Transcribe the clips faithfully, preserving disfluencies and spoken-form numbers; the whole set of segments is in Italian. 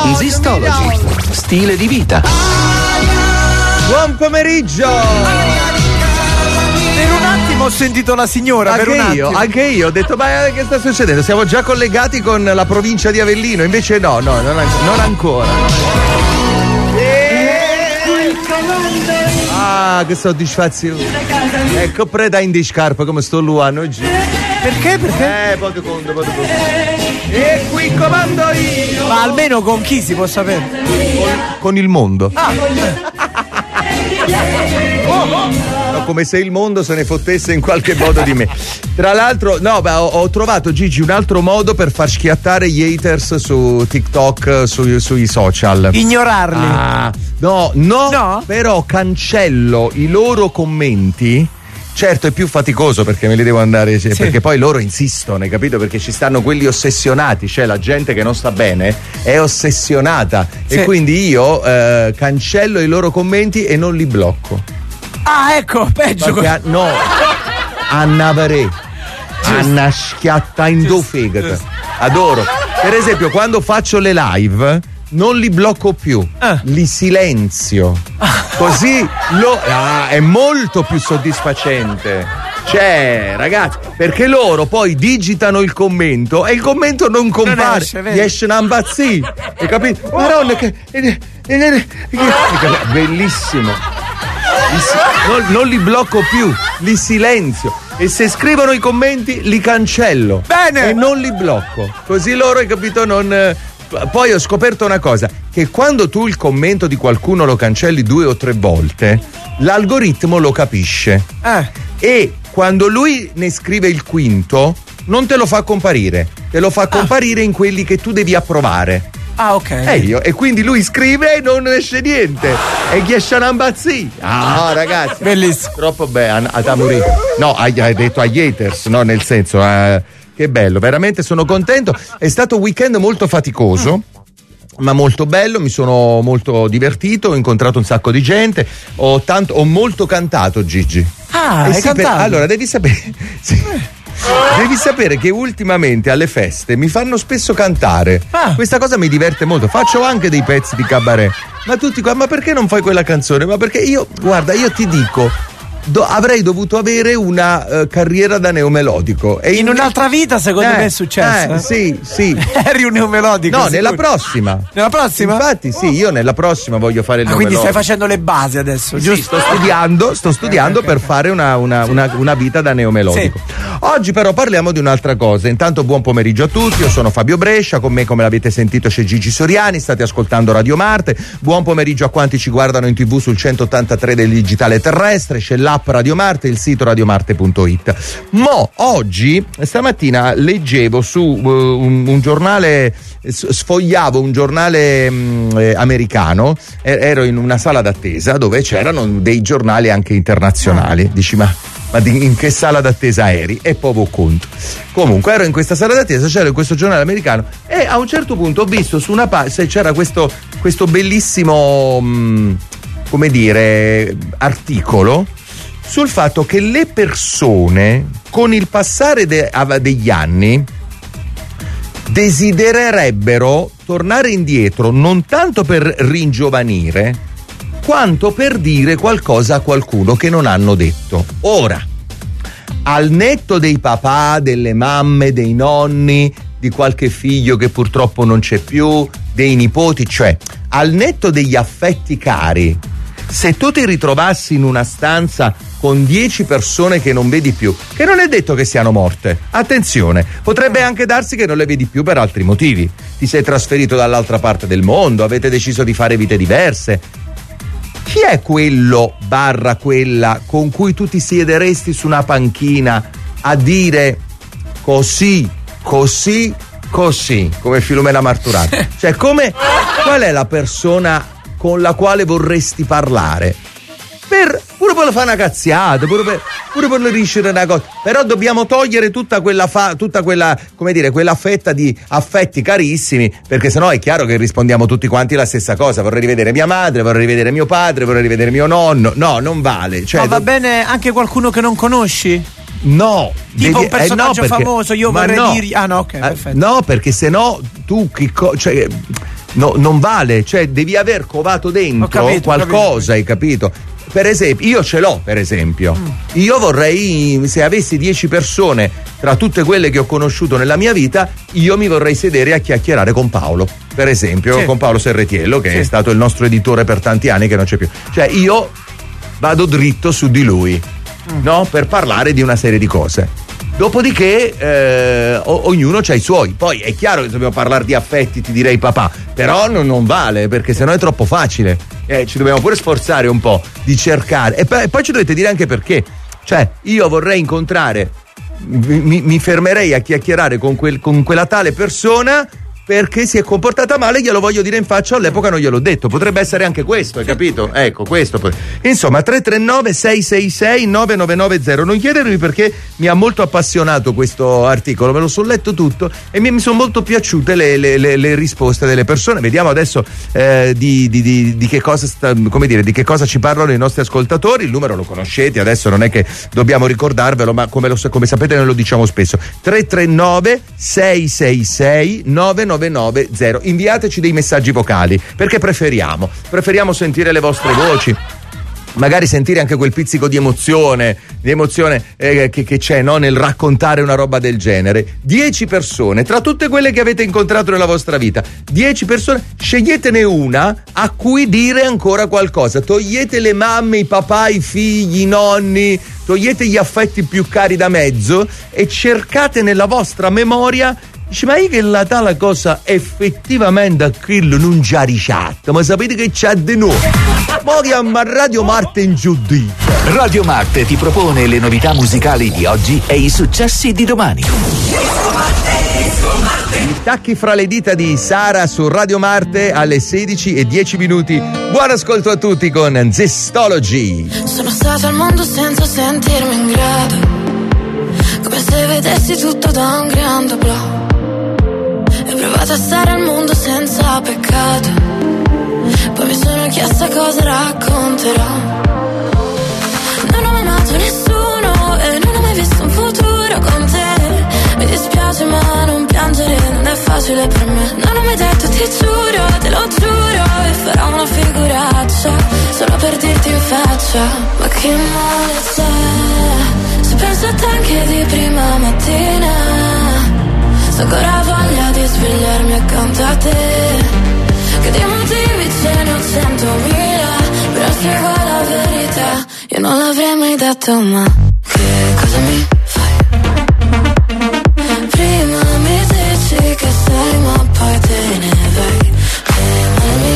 Easystology, stile di vita. Buon pomeriggio! Per un attimo ho sentito la signora. Anche per un io, attimo. anche io ho detto, ma che sta succedendo? Siamo già collegati con la provincia di Avellino, invece no, no, non, non ancora. Ah, che soddisfazione. Ecco, preda in di scarpa come sto luano oggi. Perché? Perché? Eh, poi conto, poi conto. E qui comando io. Ma almeno con chi si può sapere? Con, con il mondo. Ah, No, come se il mondo se ne fottesse in qualche modo di me. Tra l'altro, no, beh, ho, ho trovato, Gigi, un altro modo per far schiattare gli haters su TikTok, su, sui social. ignorarli. Ah, no, no, No? però cancello i loro commenti. Certo è più faticoso perché me li devo andare, cioè, Sì. perché poi loro insistono, hai capito? Perché ci stanno quelli ossessionati, cioè la gente che non sta bene è ossessionata. Sì. E quindi io eh, cancello i loro commenti e non li blocco. Ah, ecco, peggio. Perché, no, Anna Varè, Anna schiatta in do fegata. Adoro. Per esempio, quando faccio le live non li blocco più, Ah. li silenzio. Così lo, ah, è molto più soddisfacente. Cioè, ragazzi, perché loro poi digitano il commento e il commento non compare, esce, vedi? gli esce una impazzì. Hai capito? Madonna, che. eh, eh, eh, eh, bellissimo. Li si- non, non li blocco più, li silenzio. E se scrivono i commenti li cancello. Bene. E non li blocco. Così loro, hai capito, non. eh, Poi ho scoperto una cosa, che quando tu il commento di qualcuno lo cancelli due o tre volte, l'algoritmo lo capisce. Eh. E quando lui ne scrive il quinto, non te lo fa comparire, te lo fa comparire in quelli che tu devi approvare. Ah, ok. E io, e quindi lui scrive e non esce niente. E gli esce una impazzì. Ah, ragazzi. Bellissimo. Troppo bene, a Tamuri. No, hai, hai detto agli haters, no, nel senso, eh, che bello, veramente sono contento. È stato un weekend molto faticoso. Ma molto bello, mi sono molto divertito, ho incontrato un sacco di gente, ho tanto, ho molto cantato, Gigi. Ah, Eh hai sì, per- cantato? allora devi sapere. Sì. Devi sapere che ultimamente alle feste mi fanno spesso cantare. Ah. Questa cosa mi diverte molto. Faccio anche dei pezzi di cabaret. Ma tutti qua, ma perché non fai quella canzone? Ma perché io, guarda, io ti dico, do- avrei dovuto avere una eh, carriera da neomelodico. E In un'altra vita, secondo Eh, me, è successo. eh, sì, sì. Eri un neomelodico. No, sicuro. nella prossima. Nella prossima? Infatti, sì, io nella prossima voglio fare il Ah, quindi stai neomelodico. facendo le basi adesso, Sì, giusto? sto studiando, sto studiando ok, per ok. fare una, una, una, una vita da neomelodico. Oggi però parliamo di un'altra cosa. Intanto buon pomeriggio a tutti, io sono Fabio Brescia, con me come l'avete sentito c'è Gigi Soriani, state ascoltando Radio Marte. Buon pomeriggio a quanti ci guardano in tv sul centottantatré del digitale terrestre, c'è l'app Radio Marte, il sito radiomarte punto it. Mo oggi, stamattina leggevo su uh, un, un giornale, s- sfogliavo un giornale mh, eh, americano, e- ero in una sala d'attesa dove c'erano dei giornali anche internazionali. Dici ma ma di- in che sala d'attesa eri? E poco conto. Comunque ero in questa sala d'attesa, c'era questo giornale americano e a un certo punto ho visto su una pagina, c'era questo, questo bellissimo mh, come dire articolo sul fatto che le persone con il passare de- av- degli anni desidererebbero tornare indietro non tanto per ringiovanire quanto per dire qualcosa a qualcuno che non hanno detto. Ora, al netto dei papà, delle mamme, dei nonni, di qualche figlio che purtroppo non c'è più, dei nipoti, cioè al netto degli affetti cari, se tu ti ritrovassi in una stanza con dieci persone che non vedi più, che non è detto che siano morte, attenzione, potrebbe anche darsi che non le vedi più per altri motivi, ti sei trasferito dall'altra parte del mondo, avete deciso di fare vite diverse. Chi è quello barra quella con cui tu ti siederesti su una panchina a dire così, così, così, come Filomena Marturano? Cioè, come, qual è la persona con la quale vorresti parlare? Per, pure per fare una cazziata, pure per, pure per riuscire una cosa, però dobbiamo togliere tutta quella fa, tutta quella, come dire, quella fetta di affetti carissimi, perché sennò è chiaro che rispondiamo tutti quanti la stessa cosa. Vorrei rivedere mia madre, vorrei rivedere mio padre, vorrei rivedere mio nonno. No, non vale. Cioè, Ma va do- bene anche qualcuno che non conosci? No, Tipo devi- un personaggio eh no, perché- famoso, io ma vorrei no. dirgli- ah, no, ok, Eh, perfetto. No, perché se no tu chi co- cioè, no, non vale, cioè devi aver covato dentro capito, qualcosa, hai capito? Per esempio, io ce l'ho, per esempio. Mm. Io vorrei, se avessi dieci persone tra tutte quelle che ho conosciuto nella mia vita, io mi vorrei sedere a chiacchierare con Paolo, per esempio, sì. con Paolo Serretiello, che sì. è stato il nostro editore per tanti anni, che non c'è più. Cioè, io vado dritto su di lui, mm. no? Per parlare di una serie di cose. Dopodiché eh, o- ognuno c'ha i suoi. Poi è chiaro che dobbiamo parlare di affetti, ti direi papà, però non, non vale, perché sennò è troppo facile. Eh, ci dobbiamo pure sforzare un po' di cercare. E, p- e poi ci dovete dire anche perché. Cioè, io vorrei incontrare, mi, mi fermerei a chiacchierare con, quel, con quella tale persona perché si è comportata male, glielo voglio dire in faccia, all'epoca non gliel'ho detto. Potrebbe essere anche questo, hai capito? Ecco, questo. Insomma, tre tre nove sei sei sei nove nove nove zero. Non chiedermi perché mi ha molto appassionato questo articolo, me lo sono letto tutto e mi, mi sono molto piaciute le, le, le, le risposte delle persone. Vediamo adesso eh, di, di, di, di che cosa sta, come dire, di che cosa ci parlano i nostri ascoltatori. Il numero lo conoscete, adesso non è che dobbiamo ricordarvelo, ma come, lo, come sapete noi lo diciamo spesso. tre tre nove sei sei sei nove nove nove zero. Inviateci dei messaggi vocali, perché preferiamo preferiamo sentire le vostre voci, magari sentire anche quel pizzico di emozione di emozione eh, che, che c'è, no, nel raccontare una roba del genere. Dieci persone tra tutte quelle che avete incontrato nella vostra vita, dieci persone, sceglietene una a cui dire ancora qualcosa. Togliete le mamme, i papà, i figli, i nonni, togliete gli affetti più cari da mezzo e cercate nella vostra memoria. Dice, ma io che la tale cosa effettivamente a quello non c'ha ricetta, ma sapete che c'ha di nuovo? Ma chiama Radio Marte in giudizio. Radio Marte ti propone le novità musicali di oggi e i successi di domani. I tacchi fra le dita di Sara su Radio Marte alle sedici e dieci minuti. Buon ascolto a tutti con Zestology. Sono stata al mondo senza sentirmi in grado, come se vedessi tutto da un grande blu. Ho provato a stare al mondo senza peccato, poi mi sono chiesta cosa racconterò. Non ho mai amato nessuno e non ho mai visto un futuro con te. Mi dispiace ma non piangere non è facile per me. Non ho mai detto ti giuro, te lo giuro, e farò una figuraccia solo per dirti in faccia. Ma che male c'è se penso a te anche di prima mattina. Sto ancora voglia di svegliarmi accanto a te, che di motivi ce ne ho centomila, però se vuoi la verità io non l'avrei mai detto, ma che cosa mi fai? Prima mi dici che sai ma poi te ne vai, che male mi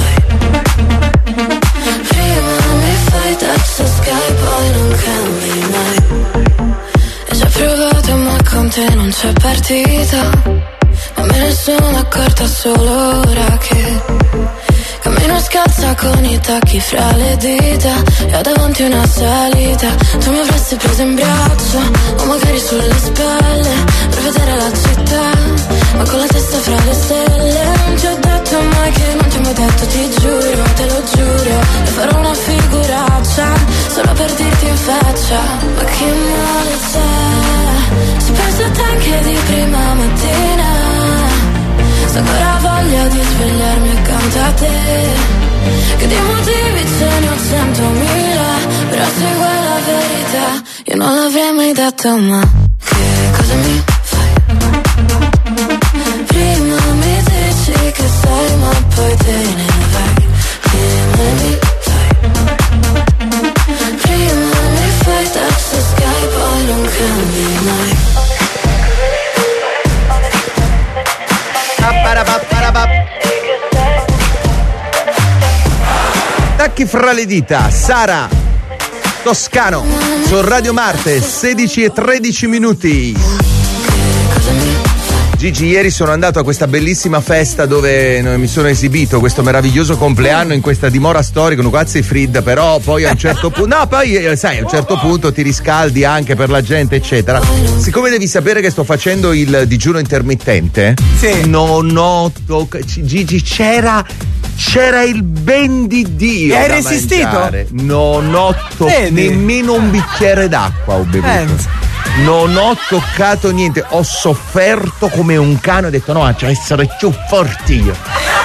fai? Prima mi fai testo Skype poi non cambi mai. E ci ho provato ma con te non c'è partita, ma me ne sono accorta solo ora che cammino scalza con i tacchi fra le dita e ho davanti una salita. Tu mi avresti preso in braccio o magari sulle spalle per vedere la città, ma con la testa fra le stelle. Non ti ho detto mai che non ti ho mai detto ti giuro, te lo giuro, e farò una figuraccia solo per dirti in faccia. Ma che male c'è se penso a te anche di prima mattina. Sto ancora voglia di svegliarmi accanto a te, che di motivi ce ne ho centomila, però se vuoi la verità io non l'avrei mai detto, ma che cosa mi fai? Prima mi dici che sai ma poi te ne vai, che male mi fai? Prima mi fai testo Skype poi non cambi mai. Tacchi fra le dita, Sara Toscano su Radio Marte, sedici e tredici minuti. Gigi, ieri sono andato a questa bellissima festa dove mi sono esibito, questo meraviglioso compleanno in questa dimora storica, un quazzi fridda, però poi a un certo punto, no, poi sai, a un certo punto ti riscaldi anche per la gente, eccetera. Siccome devi sapere che sto facendo il digiuno intermittente, sì. non ho tocca- Gigi, c'era c'era il ben di Dio. E hai da resistito? mangiare. Non ho toccato nemmeno un bicchiere d'acqua ho bevuto. Pensa. Non ho toccato niente, ho sofferto come un cane, ho detto no, c'è essere più forti io.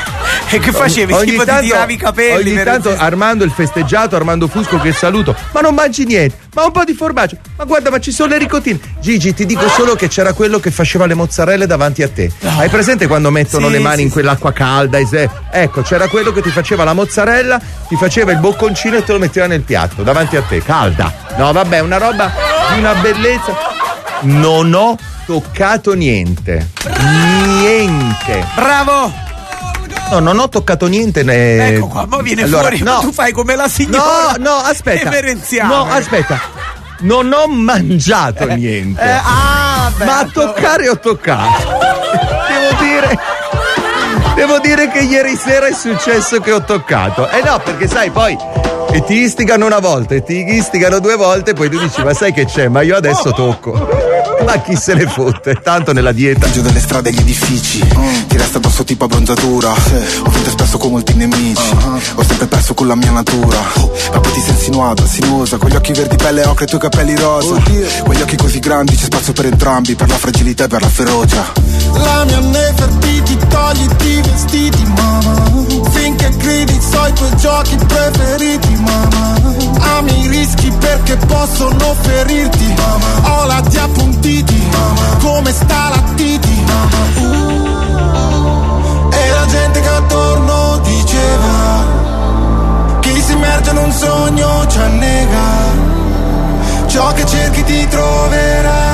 E che facevi? Ogni Tipo tanto, ti tiravi i capelli. ogni per tanto Armando il festeggiato, Armando Fusco che saluto. Ma non mangi niente, ma un po' di formaggio. Ma guarda, ma ci sono le ricottine. Gigi, ti dico solo che c'era quello che faceva le mozzarelle davanti a te. No. Hai presente quando mettono sì, le mani sì, in quell'acqua calda? Ecco, c'era quello che ti faceva la mozzarella, ti faceva il bocconcino e te lo metteva nel piatto davanti a te, calda. No, vabbè, una roba di una bellezza. Non ho toccato niente. Niente. Bravo! No, non ho toccato niente. Ne... Ecco qua, ma viene allora, fuori. No. Tu fai come la signora. No, no, aspetta. Emerenziale. No, aspetta. Non ho mangiato eh, niente. Eh, ah, beh, ma a toccare ho toccato. Devo dire. Devo dire che ieri sera è successo che ho toccato. Eh no, perché sai, poi e ti istigano una volta e ti istigano due volte, poi tu dici ma sai che c'è, ma io adesso tocco. Ma chi se ne fotte, tanto nella dieta. Giù delle strade e gli edifici, mm. ti resta addosso tipo abbronzatura, sì. Ho vinto spesso con molti nemici, uh-huh. ho sempre perso con la mia natura, ma poi ti sei insinuata, sinuosa, con gli occhi verdi pelle ocre e i tuoi capelli rosa, oh, quegli occhi così grandi c'è spazio per entrambi, per la fragilità e per la ferocia. La mia Nefertiti, togliti i vestiti, mamma, finché gridi so i tuoi giochi preferiti, mamma. Ami i rischi perché possono ferirti, mamma. Ho la ti appuntiti, mamma. Come sta la titi, mamma. Uh, e la gente che attorno diceva chi si immerge in un sogno ci annega, ciò che cerchi ti troverà.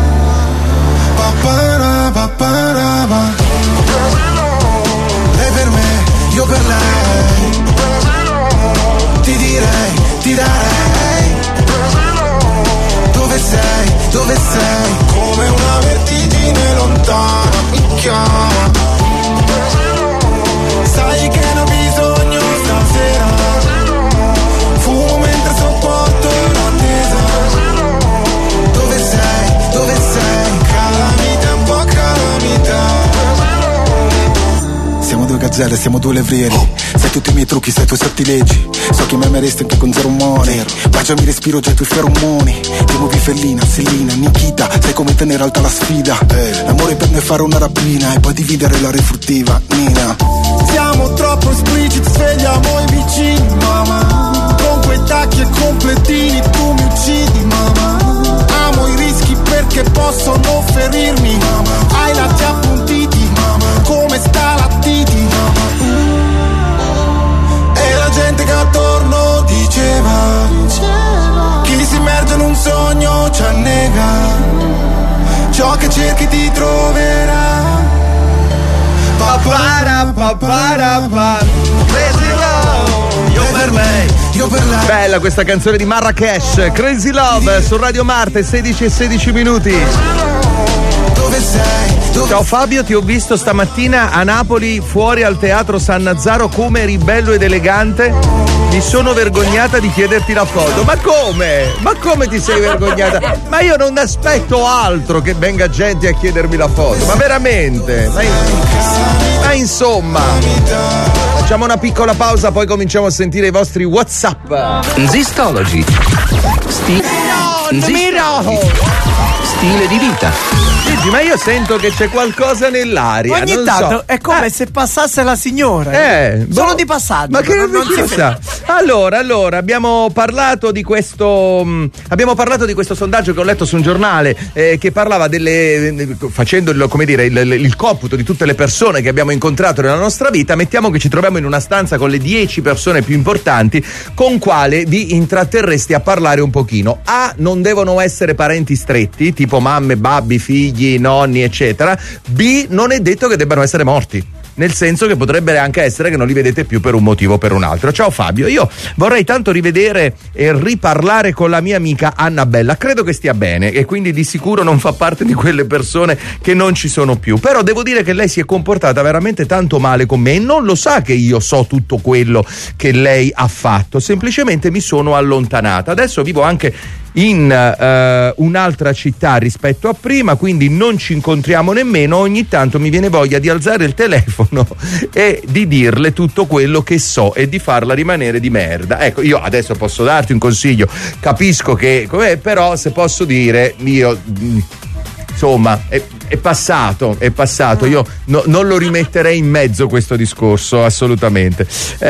Papara, papara, pa. Lei per me, io per lei, ti direi, ti darei. Dove sei, dove sei? Come una vertigine lontana mi chiama. Sai che ne ho bisogno stasera. Fumo mentre sopporto l'attesa. Dove sei, dove sei? Calamita, un po' calamita. Siamo due gazzelle, siamo due levrieri. Sai tutti i miei trucchi, sai i tuoi sortilegi. So che mi ameresti anche con zero money. Baciami, respiro già i tuoi feromoni. Ti muovi fellina, Selina, Nikita. Sai come tenere alta la sfida. L'amore per me è fare una rapina e poi dividere la refruttiva, Nina. Siamo troppo espliciti, svegliamo i vicini, mamma. Con quei tacchi e completini tu mi uccidi, mamma. Amo i rischi perché possono ferirmi, mamma. Hai lati appuntiti, mamma. Come sta la titi, mamma. Uh. E la gente che attorno diceva, diceva chi si immerge in un sogno ci annega, ciò che cerchi ti troverà. Papara, papara, pa. Io per lei, io per lei. Bella questa canzone di Marrakesh, Crazy Love su Radio Marte, sedici e sedici minuti. Dove sei? Dove Ciao Fabio, ti ho visto stamattina a Napoli fuori al Teatro San Nazzaro, come eri bello ed elegante. Mi sono vergognata di chiederti la foto. Ma come? Ma come ti sei vergognata? Ma io non aspetto altro che venga gente a chiedermi la foto. Ma veramente? Ma, in... Ma insomma, facciamo una piccola pausa, poi cominciamo a sentire i vostri WhatsApp. Zistology. Sti- Zist- Stile di vita. Gigi, ma io sento che c'è qualcosa nell'aria. Ogni non tanto so. è come eh. se passasse la signora. Eh, Solo boh, di passaggio. Ma che non, non si sa. Allora, allora, abbiamo parlato di questo. Mh, abbiamo parlato di questo sondaggio che ho letto su un giornale eh, che parlava delle. facendo il, come dire, il, il computo di tutte le persone che abbiamo incontrato nella nostra vita. Mettiamo che ci troviamo in una stanza con le dieci persone più importanti, con quale vi intratterresti a parlare un pochino. A, non devono essere parenti stretti, tipo mamme, babbi, figli, nonni, eccetera. B, non è detto che debbano essere morti, nel senso che potrebbe anche essere che non li vedete più per un motivo o per un altro. Ciao Fabio, io vorrei tanto rivedere e riparlare con la mia amica Annabella, credo che stia bene e quindi di sicuro non fa parte di quelle persone che non ci sono più, però devo dire che lei si è comportata veramente tanto male con me e non lo sa che io so tutto quello che lei ha fatto, semplicemente mi sono allontanata. Adesso vivo anche in uh, un'altra città rispetto a prima, quindi non ci incontriamo nemmeno. Ogni tanto mi viene voglia di alzare il telefono e di dirle tutto quello che so e di farla rimanere di merda. Ecco, io adesso posso darti un consiglio, capisco che com'è, però se posso dire io mh, insomma è, è passato, è passato. Io no, non lo rimetterei in mezzo questo discorso, assolutamente.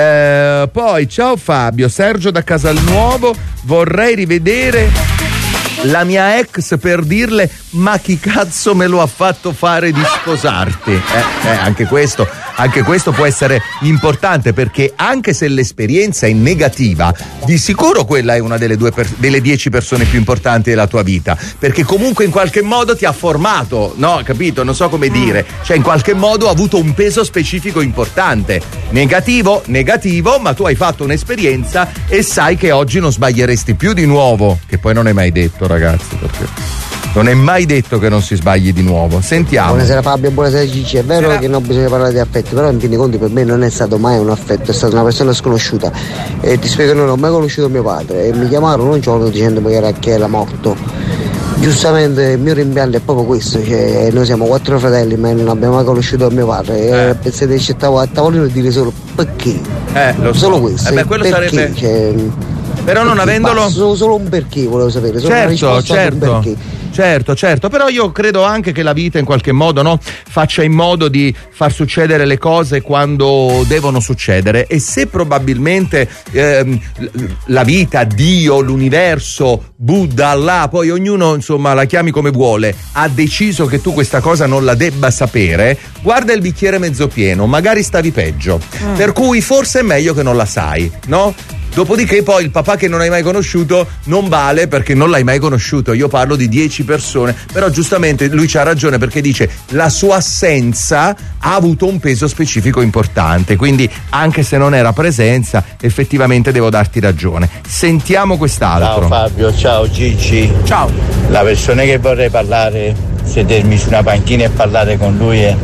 Eh, poi ciao Fabio, Sergio da Casalnuovo, vorrei rivedere la mia ex per dirle ma chi cazzo me lo ha fatto fare di sposarti? Eh, eh, anche questo, anche questo può essere importante, perché anche se l'esperienza è negativa, di sicuro quella è una delle due per, delle dieci persone più importanti della tua vita, perché comunque in qualche modo ti ha formato, no? Capito? Non so come dire, cioè in qualche modo ha avuto un peso specifico importante. Negativo, negativo, ma tu hai fatto un'esperienza e sai che oggi non sbaglieresti più di nuovo, che poi non è mai detto, ragazzi, perché non è mai detto che non si sbagli di nuovo. Sentiamo. Buonasera Fabio, buonasera Gigi. È vero Sera. che non bisogna parlare di affetto, però in fin dei conti per me non è stato mai un affetto, è stata una persona sconosciuta. E ti spiego, non ho mai conosciuto mio padre e mi chiamarono un giorno dicendomi che era, che era morto. Giustamente il mio rimpianto è proprio questo, cioè noi siamo quattro fratelli ma non abbiamo mai conosciuto mio padre. E eh. pensate che stavo a tavolino e dire solo perché? Eh, lo so. Solo questo. Eh beh, quello perché? sarebbe. Cioè, però non avendolo. Basta, solo un perché volevo sapere, solo certo, una certo. Un perché. Certo, certo, però io credo anche che la vita in qualche modo, no, faccia in modo di far succedere le cose quando devono succedere, e se probabilmente ehm, la vita, Dio, l'universo, Buddha, Allah, poi ognuno insomma la chiami come vuole, ha deciso che tu questa cosa non la debba sapere, guarda il bicchiere mezzo pieno, magari stavi peggio, mm. per cui forse è meglio che non la sai, no? Dopodiché poi il papà che non hai mai conosciuto non vale perché non l'hai mai conosciuto. Io parlo di dieci persone, però giustamente lui c'ha ragione, perché dice la sua assenza ha avuto un peso specifico importante, quindi anche se non era presenza effettivamente devo darti ragione. Sentiamo quest'altro. Ciao Fabio, ciao Gigi. Ciao. La persona che vorrei parlare, sedermi su una panchina e parlare con lui è,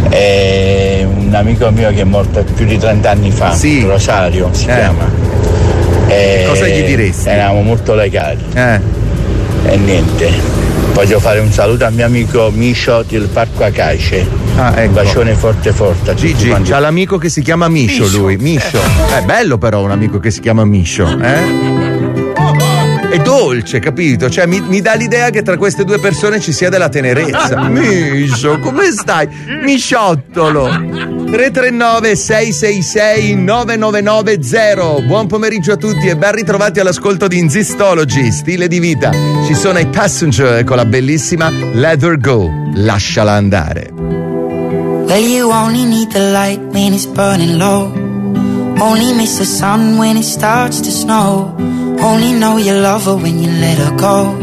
è un amico mio che è morto più di trenta anni fa, sì. Rosario si eh. chiama. E cosa gli diresti? Eravamo molto legati. Eh. E niente. Voglio fare un saluto al mio amico Miscio del Parco Acace. Ah, ecco. Un bacione forte forte. Gigi, c'ha l'amico che si chiama Miscio, Miscio. lui. Miscio. Eh. È bello però un amico che si chiama Miscio, eh? È dolce, capito? Cioè mi, mi dà l'idea che tra queste due persone ci sia della tenerezza. Miscio, come stai? Misciottolo. tre tre nove sei sei sei nove nove nove zero. Buon pomeriggio a tutti e ben ritrovati all'ascolto di Inzistology, stile di vita. Ci sono i Passenger con la bellissima Let Her Go, lasciala andare. Well, you only need the light when it's burning low. Only miss the sun when it starts to snow. Only know you love her when you let her go.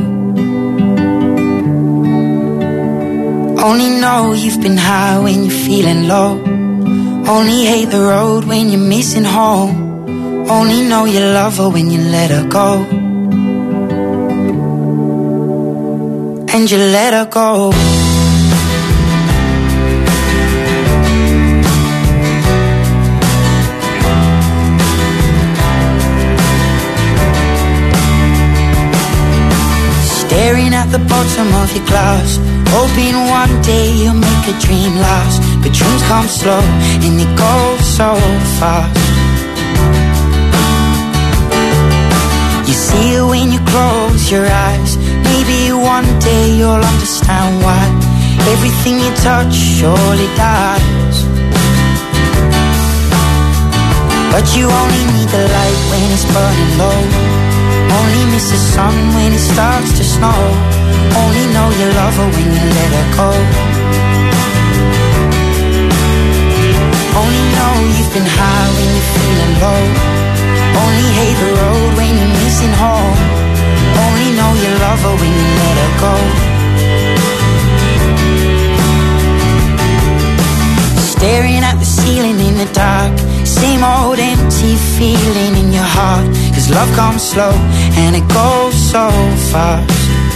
Only know you've been high when you're feeling low. Only hate the road when you're missing home. Only know you love her when you let her go. And you let her go. Staring at the bottom of your glass, hoping one day you'll make a dream last. But dreams come slow and they go so fast. You see it when you close your eyes. Maybe one day you'll understand why everything you touch surely dies. But you only need the light when it's burning low. Only miss the sun when it starts to snow. Only know you love her when you let her go. Only know you've been high when you're feeling low. Only hate the road when you're missing home. Only know you love her when you let her go. Staring at the ceiling in the dark, same old empty feeling in your heart. Cause love comes slow and it goes so fast.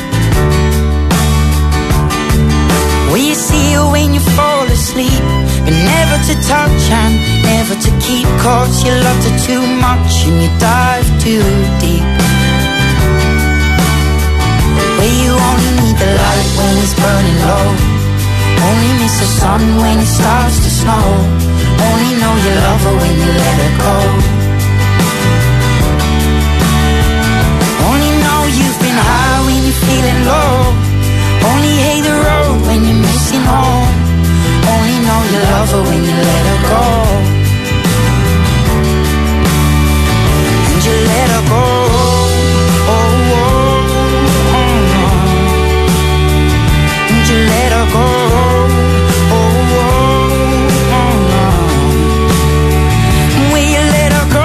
Well, you see it when you fall asleep, but never to touch and never to keep. Cause you loved her too much and you dive too deep. Well, you only need the light when it's burning low. Only miss the sun when it starts to snow. Only know you love her when you let her go. Only know you've been high when you're feeling low. Only hate the road getting home. Only know you love her when you let her go. And you let her go. Oh, oh, oh, oh. And you let her go. Oh, oh, oh, oh. Will you let her go?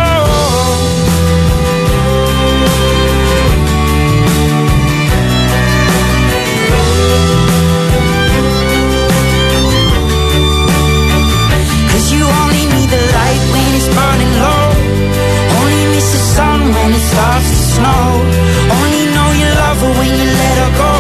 You only need the light when it's burning low. Only miss the sun when it starts to snow. Only know you love her when you let her go.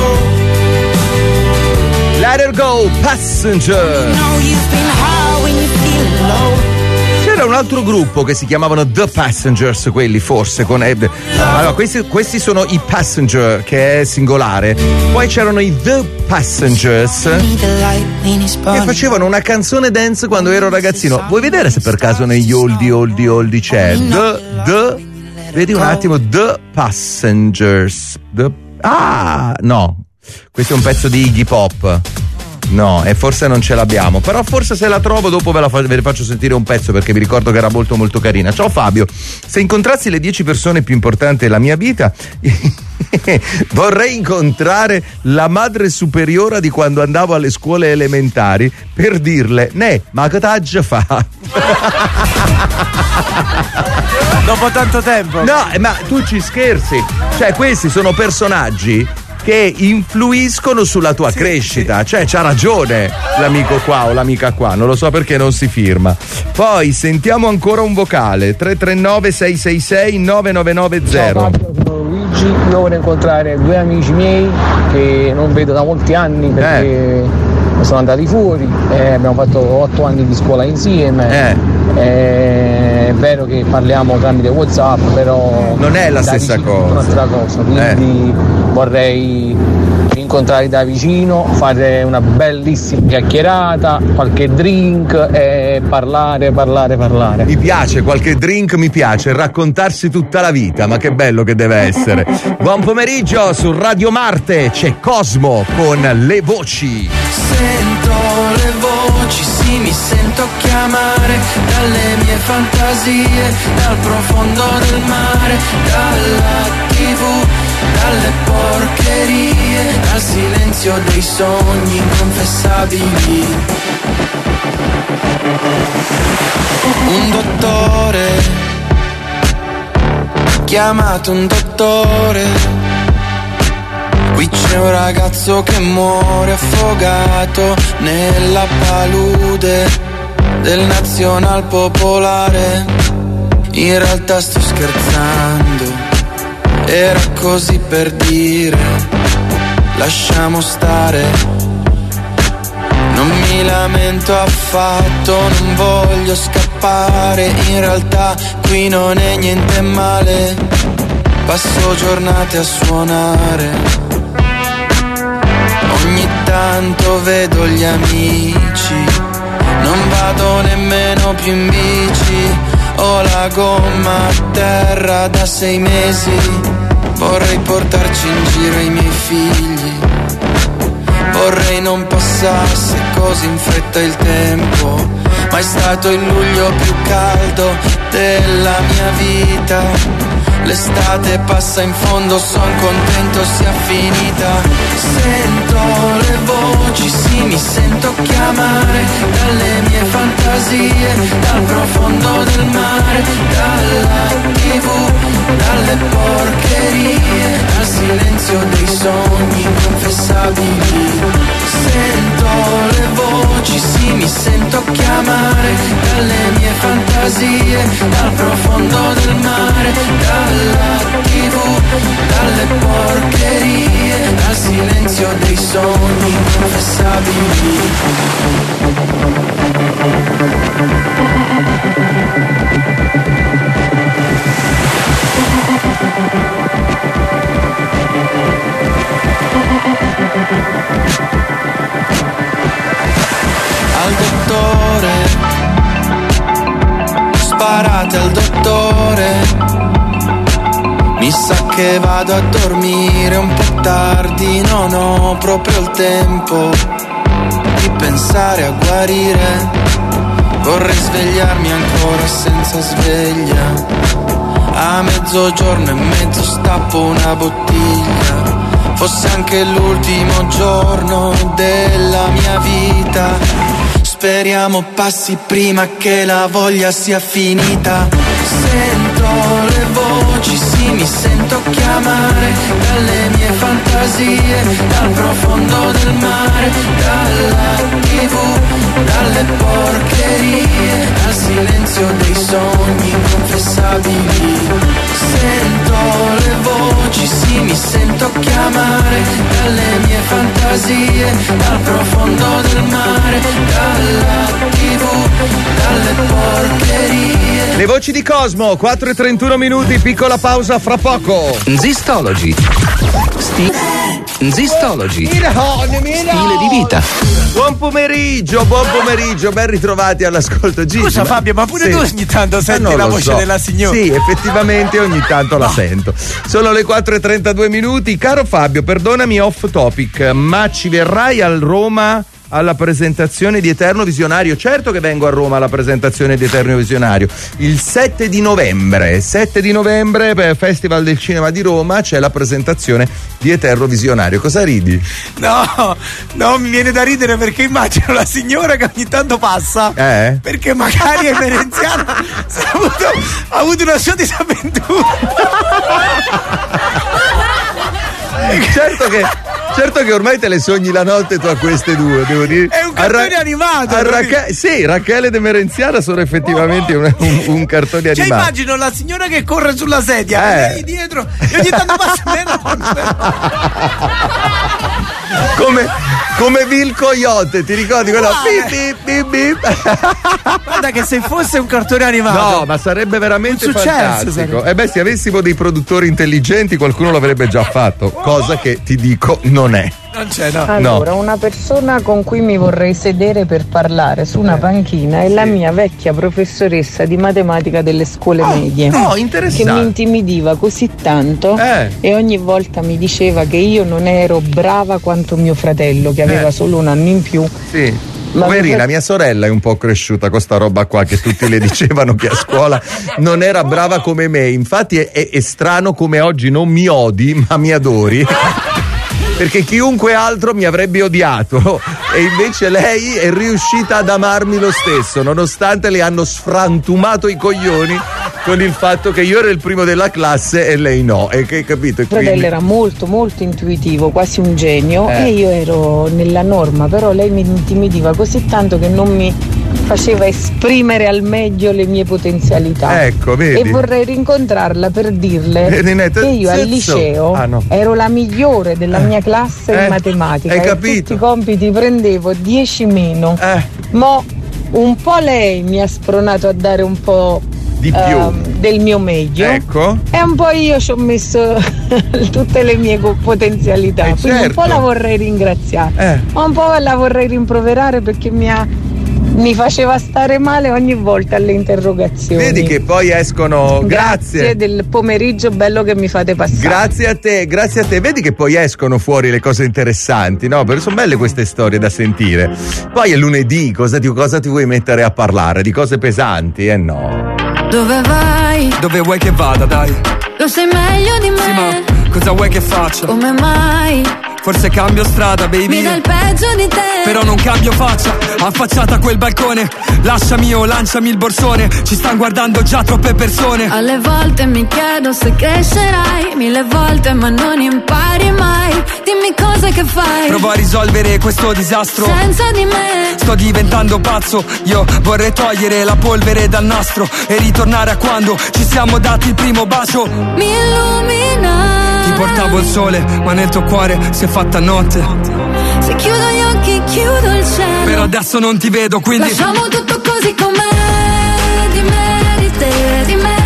Let her go, Passenger. You know you've been high when you're feeling low. C'era un altro gruppo che si chiamavano The Passengers, quelli forse con Ed. Allora, questi, questi sono i Passenger, che è singolare. Poi c'erano i The Passengers che facevano una canzone dance quando ero ragazzino. Vuoi vedere se per caso negli oldie oldie oldie c'è The The vedi un attimo The Passengers. The, ah, no. Questo è un pezzo di Iggy Pop. No, e forse non ce l'abbiamo. Però forse se la trovo dopo ve la fa- ve ne faccio sentire un pezzo, perché mi ricordo che era molto molto carina. Ciao Fabio, se incontrassi le dieci persone più importanti della mia vita vorrei incontrare la madre superiora di quando andavo alle scuole elementari per dirle: ne, ma che t'aggia fa? Dopo tanto tempo. No, ma tu ci scherzi. Cioè, questi sono personaggi che influiscono sulla tua sì, crescita, sì. Cioè c'ha ragione l'amico qua o l'amica qua, non lo so perché non si firma. Poi sentiamo ancora un vocale: tre tre nove sei sei sei nove nove nove zero. Ciao Fabio, sono Luigi, io vorrei incontrare due amici miei che non vedo da molti anni perché eh. sono andati fuori, eh, abbiamo fatto otto anni di scuola insieme. Eh. Eh, è vero che parliamo tramite WhatsApp, però non è la stessa cosa. Un'altra cosa, quindi eh. vorrei incontrare da vicino, fare una bellissima chiacchierata, qualche drink e parlare, parlare, parlare. Mi piace, qualche drink mi piace, raccontarsi tutta la vita, ma che bello che deve essere. Buon pomeriggio, su Radio Marte c'è Cosmo con Le Voci. Sento le voci, sì, mi sento chiamare dalle mie fantasie, dal profondo del mare, dalla tivù, dalle porcherie, dal silenzio dei sogni inconfessabili. Un dottore, chiamato un dottore. Qui c'è un ragazzo che muore affogato nella palude del Nazional Popolare. In realtà sto scherzando, era così per dire, lasciamo stare. Non mi lamento affatto, non voglio scappare, in realtà qui non è niente male. Passo giornate a suonare. Ogni tanto vedo gli amici, non vado nemmeno più in bici, ho la gomma a terra da sei mesi, vorrei portarci in giro i miei figli, vorrei non passasse così in fretta il tempo, ma è stato il luglio più caldo della mia vita. L'estate passa in fondo, son contento sia finita. Sento le voci, sì, mi sento chiamare dalle mie fantasie, dal profondo del mare, dalla tivù, dalle porcherie, dal silenzio dei sogni inconfessabili. Sento le voci, sì, mi sento chiamare dalle mie fantasie, dal profondo del mare, dalla tivù, dalle porcherie, dal silenzio dei sogni inconfessabili. Al dottore, sparate al dottore, mi sa che vado a dormire un po' tardi, non ho proprio il tempo di pensare a guarire. Vorrei svegliarmi ancora senza sveglia. A mezzogiorno e mezzo stappo una bottiglia. Fosse anche l'ultimo giorno della mia vita. Speriamo passi prima che la voglia sia finita. Sento le voci, sì, mi sento chiamare dalle mie fantasie, dal profondo del mare, dalla tivù, dalle porcherie, dal silenzio dei sogni inconfessabili. Sento le voci, sì, mi sento chiamare dalle mie fantasie, dal profondo del mare, dalla tivù, dalle porcherie. Le voci di Cosmo, quattro e trentuno minuti, piccola pausa fra poco. Zistology. Sti- Zistology. Stile di vita. Buon pomeriggio, buon pomeriggio, ben ritrovati all'ascolto. Gigi, Scusa ma... Fabio, ma pure sì. tu ogni tanto senti Ma non la lo voce so. della signora? Sì, effettivamente ogni tanto la sento. Sono le quattro e trentadue minuti. Caro Fabio, perdonami off topic, ma ci verrai al Roma alla presentazione di Eterno Visionario? Certo che vengo a Roma alla presentazione di Eterno Visionario il sette di novembre sette di novembre per il Festival del Cinema di Roma c'è la presentazione di Eterno Visionario. Cosa ridi? No, no, mi viene da ridere perché immagino la signora che ogni tanto passa, Eh? perché magari è veneziana, ha avuto, ha avuto una sua disavventura. Certo che Certo che ormai te le sogni la notte tu a queste due, devo dire. È un cartone Ra- animato. a Rache- sì, Rachele de Merenziana sono effettivamente un, un, un cartone Cioè animato. immagino la signora che corre sulla sedia, Eh. lei dietro e ogni tanto passa meno. Come, come Vil Coyote, ti ricordi quello? Bip, bip, bip, bip. Guarda che se fosse un cartone animato. No, ma sarebbe veramente un successo, fantastico. sarebbe. E beh, se avessimo dei produttori intelligenti, qualcuno l'avrebbe già fatto, cosa che ti dico non è. Non c'è, no. Allora, una persona con cui mi vorrei sedere per parlare su una panchina è la mia vecchia professoressa di matematica delle scuole medie. Oh, interessante. Che mi intimidiva così tanto Eh. e ogni volta mi diceva che io non ero brava quanto mio fratello, che aveva Eh. solo un anno in più. Sì. Ma Poverina, mi- mia sorella è un po' cresciuta con sta roba qua che tutti le dicevano che a scuola non era brava come me. Infatti è, è- è strano come oggi non mi odi, ma mi adori. Perché chiunque altro mi avrebbe odiato e invece lei è riuscita ad amarmi lo stesso, nonostante le hanno sfrantumato i coglioni con il fatto che io ero il primo della classe e lei no. E che capito? E Mio fratello quindi- era molto molto intuitivo, quasi un genio, Eh. e io ero nella norma, però lei mi intimidiva così tanto che non mi faceva esprimere al meglio le mie potenzialità. Ecco, vedi? E vorrei rincontrarla per dirle Eh, Ninette, che io al zezzo. liceo Ah, no. ero la migliore della mia classe Eh, in matematica. hai e capito? tutti i compiti prendevo dieci meno. Eh. Mo un po' lei mi ha spronato a dare un po' Di più. ehm, del mio meglio. Ecco. E un po' io ci ho messo tutte le mie co- potenzialità. Eh, Quindi certo. un po' la vorrei ringraziare, Eh. ma un po' la vorrei rimproverare perché mi ha mi faceva stare male ogni volta alle interrogazioni. Vedi che poi escono. Grazie Grazie. del pomeriggio bello che mi fate passare. Grazie a te, grazie a te. Vedi che poi escono fuori le cose interessanti, no? Perché sono belle queste storie da sentire. Poi è lunedì, cosa ti, cosa ti vuoi mettere a parlare? Di cose pesanti? Eh no. Dove vai? Dove vuoi che vada, dai? Lo sai meglio di me. Sì, ma cosa vuoi che faccia? Come mai? Forse cambio strada, baby. Mi dai il peggio di te. Però non cambio faccia, affacciata a quel balcone. Lasciami o lanciami il borsone. Ci stanno guardando già troppe persone. Alle volte mi chiedo se crescerai, mille volte ma non impari mai. Dimmi cosa che fai. Provo a risolvere questo disastro. Senza di me. Sto diventando pazzo. Io vorrei togliere la polvere dal nastro e ritornare a quando ci siamo dati il primo bacio. Mi illumina. Ti portavo il sole, ma nel tuo cuore si è fatta notte. Se chiudo gli occhi chiudo il cielo. Però adesso non ti vedo, quindi lasciamo tutto così com'è. Di me, di te, di me.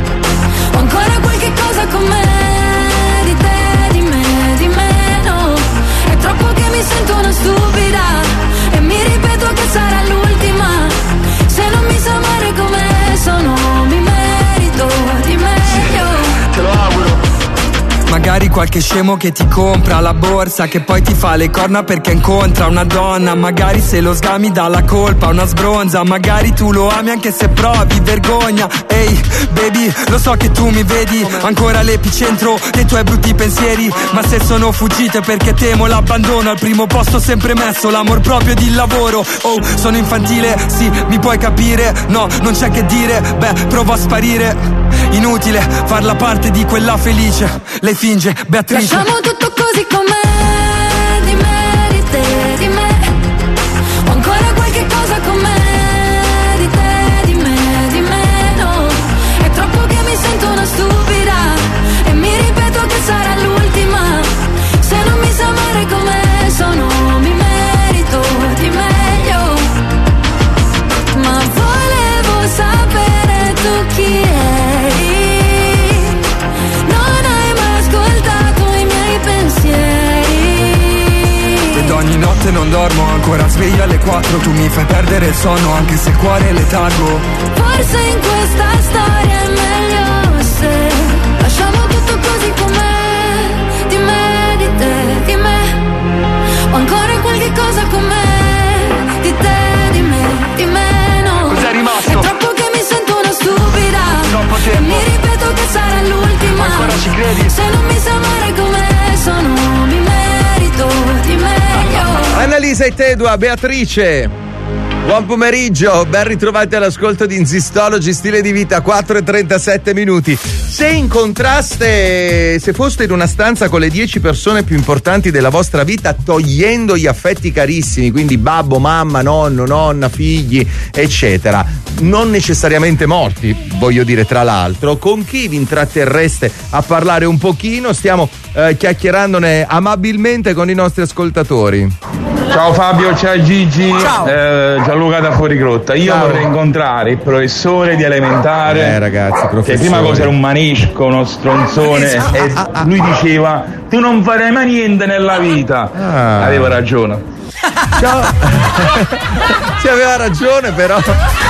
Ho ancora qualche cosa con me. Di te, di me, di me, no. È troppo che mi sento una stupida e mi ripeto che sarà l'ultima. Se non mi sa amare come sono, mi merito di meglio. magari qualche scemo che ti compra la borsa, che poi ti fa le corna perché incontra una donna. Magari se lo sgami dà la colpa, una sbronza. Magari tu lo ami anche se provi vergogna. Ehi baby, lo so che tu mi vedi ancora all'epicentro dei tuoi brutti pensieri, ma se sono fuggite perché temo l'abbandono. Al primo posto sempre messo l'amor proprio ed il lavoro. Oh, sono infantile, sì, mi puoi capire. No, non c'è che dire, beh, provo a sparire. Inutile farla parte di quella felice. Lei finge Beatrice. Lasciamo tutto così com'è, di me, di te, di me. Ho ancora qualche cosa con me, di te, di me, di me, no. È troppo che mi sento una stupida e mi ripeto che sarà l'ultima. Se non mi sa amare come sono, mi merito di meglio. Ma volevo sapere tu chi eri. Non hai mai ascoltato i miei pensieri. Ed ogni notte non dormo, ancora sveglio alle quattro. Tu mi fai perdere il sonno anche se il cuore è letargo. Forse in questa storia è meglio se lasciamo tutto così com'è. Di me, di te, di me. Ho ancora qualche cosa con me. Di te, di me, di me, no. Cos'è rimasto? È troppo che mi sento una stupida. Troppo tempo. E mi ripeto che sarà l'ultima. Ma ancora ci credi? Se non mi sa amare come sono, mi merito di meglio. Annalisa e Tedua, Beatrice. Buon pomeriggio, ben ritrovati all'ascolto di Insistology, stile di vita, quattro e trentasette minuti. Se incontraste, se foste in una stanza con le dieci persone più importanti della vostra vita, togliendo gli affetti carissimi, quindi babbo, mamma, nonno, nonna, figli, eccetera, non necessariamente morti, voglio dire, tra l'altro, con chi vi intratterreste a parlare un pochino? Stiamo eh, chiacchierandone amabilmente con i nostri ascoltatori. Ciao Fabio, ciao Gigi, Ciao. Eh, Gianluca da Fuorigrotta. Io Ciao. vorrei incontrare il professore di elementare, Eh ragazzi, che professore. prima cosa era un manisco, uno stronzone, e lui diceva tu non farai mai niente nella vita. Ah. Avevo ragione. Ciao. Ci aveva ragione, però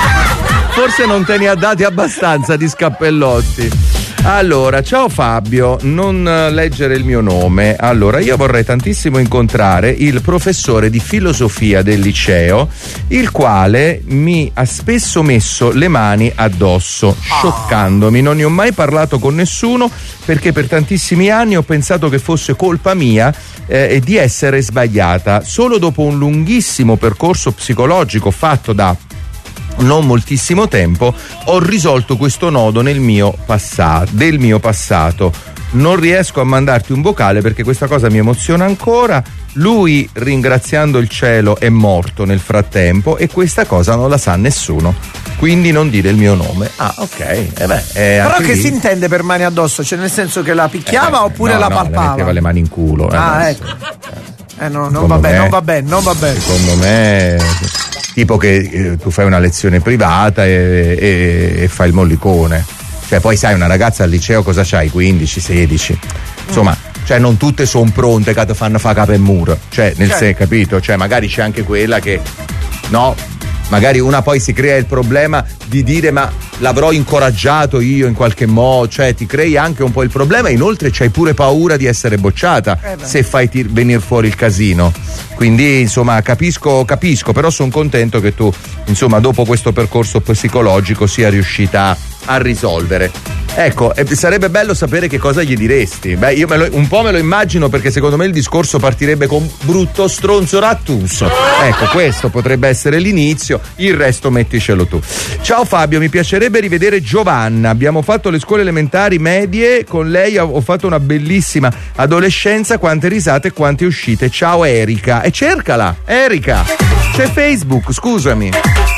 forse non te ne ha dati abbastanza di scappellotti. Allora, ciao Fabio, non leggere il mio nome. Allora, io vorrei tantissimo incontrare il professore di filosofia del liceo, il quale mi ha spesso messo le mani addosso, scioccandomi. Non ne ho mai parlato con nessuno perché per tantissimi anni ho pensato che fosse colpa mia eh, e di essere sbagliata. Solo dopo un lunghissimo percorso psicologico fatto da non moltissimo tempo ho risolto questo nodo nel mio passato, del mio passato. Non riesco a mandarti un vocale perché questa cosa mi emoziona ancora. Lui, ringraziando il cielo, è morto nel frattempo e questa cosa non la sa nessuno, quindi non dire il mio nome. Ah, ok, eh beh, eh, Però che lì... si intende per mani addosso? Cioè nel senso che la picchiava eh, oppure no, la no, palpava? le metteva le mani in culo. Eh, Ah, no. ecco. Eh no, non Secondo va bene, me- non va bene, non va bene. Secondo me, tipo che eh, tu fai una lezione privata e, e, e fai il mollicone. Cioè, poi sai, una ragazza al liceo cosa c'hai? quindici, sedici. Insomma, cioè non tutte sono pronte che ti fanno fa capo e muro. Cioè, nel Certo. senso, capito? Cioè, magari c'è anche quella che. No. Magari una poi si crea il problema di dire ma l'avrò incoraggiato io in qualche modo, cioè ti crei anche un po' il problema, inoltre c'hai pure paura di essere bocciata Eh beh. se fai tir- venire fuori il casino. Quindi insomma capisco, capisco, però sono contento che tu insomma dopo questo percorso psicologico sia riuscita a risolvere. Ecco, e sarebbe bello sapere che cosa gli diresti. Beh, io me lo, un po' me lo immagino perché secondo me il discorso partirebbe con brutto stronzo rattuso. Ecco, questo potrebbe essere l'inizio, il resto metticelo tu. Ciao Fabio, mi piacerebbe rivedere Giovanna. Abbiamo fatto le scuole elementari medie, con lei ho fatto una bellissima adolescenza, quante risate e quante uscite. Ciao Erika. E cercala, Erika. C'è Facebook, scusami.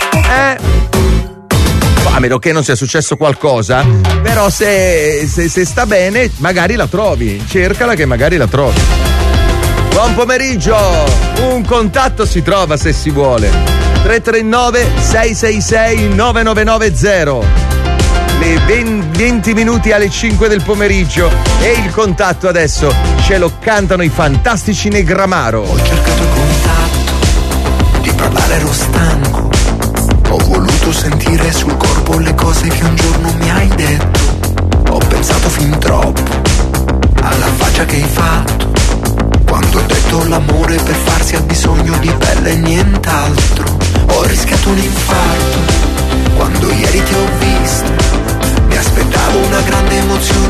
Eh... a meno che non sia successo qualcosa, però se, se, se sta bene magari la trovi, cercala che magari la trovi. Buon pomeriggio, un contatto si trova se si vuole. tre tre nove sei sei sei nove nove nove zero, le venti minuti alle cinque del pomeriggio e il contatto adesso ce lo cantano i fantastici Negramaro. Ho cercato contatto, di parlare ero stanco. Ho voluto sentire sul corpo le cose che un giorno mi hai detto. Ho pensato fin troppo alla faccia che hai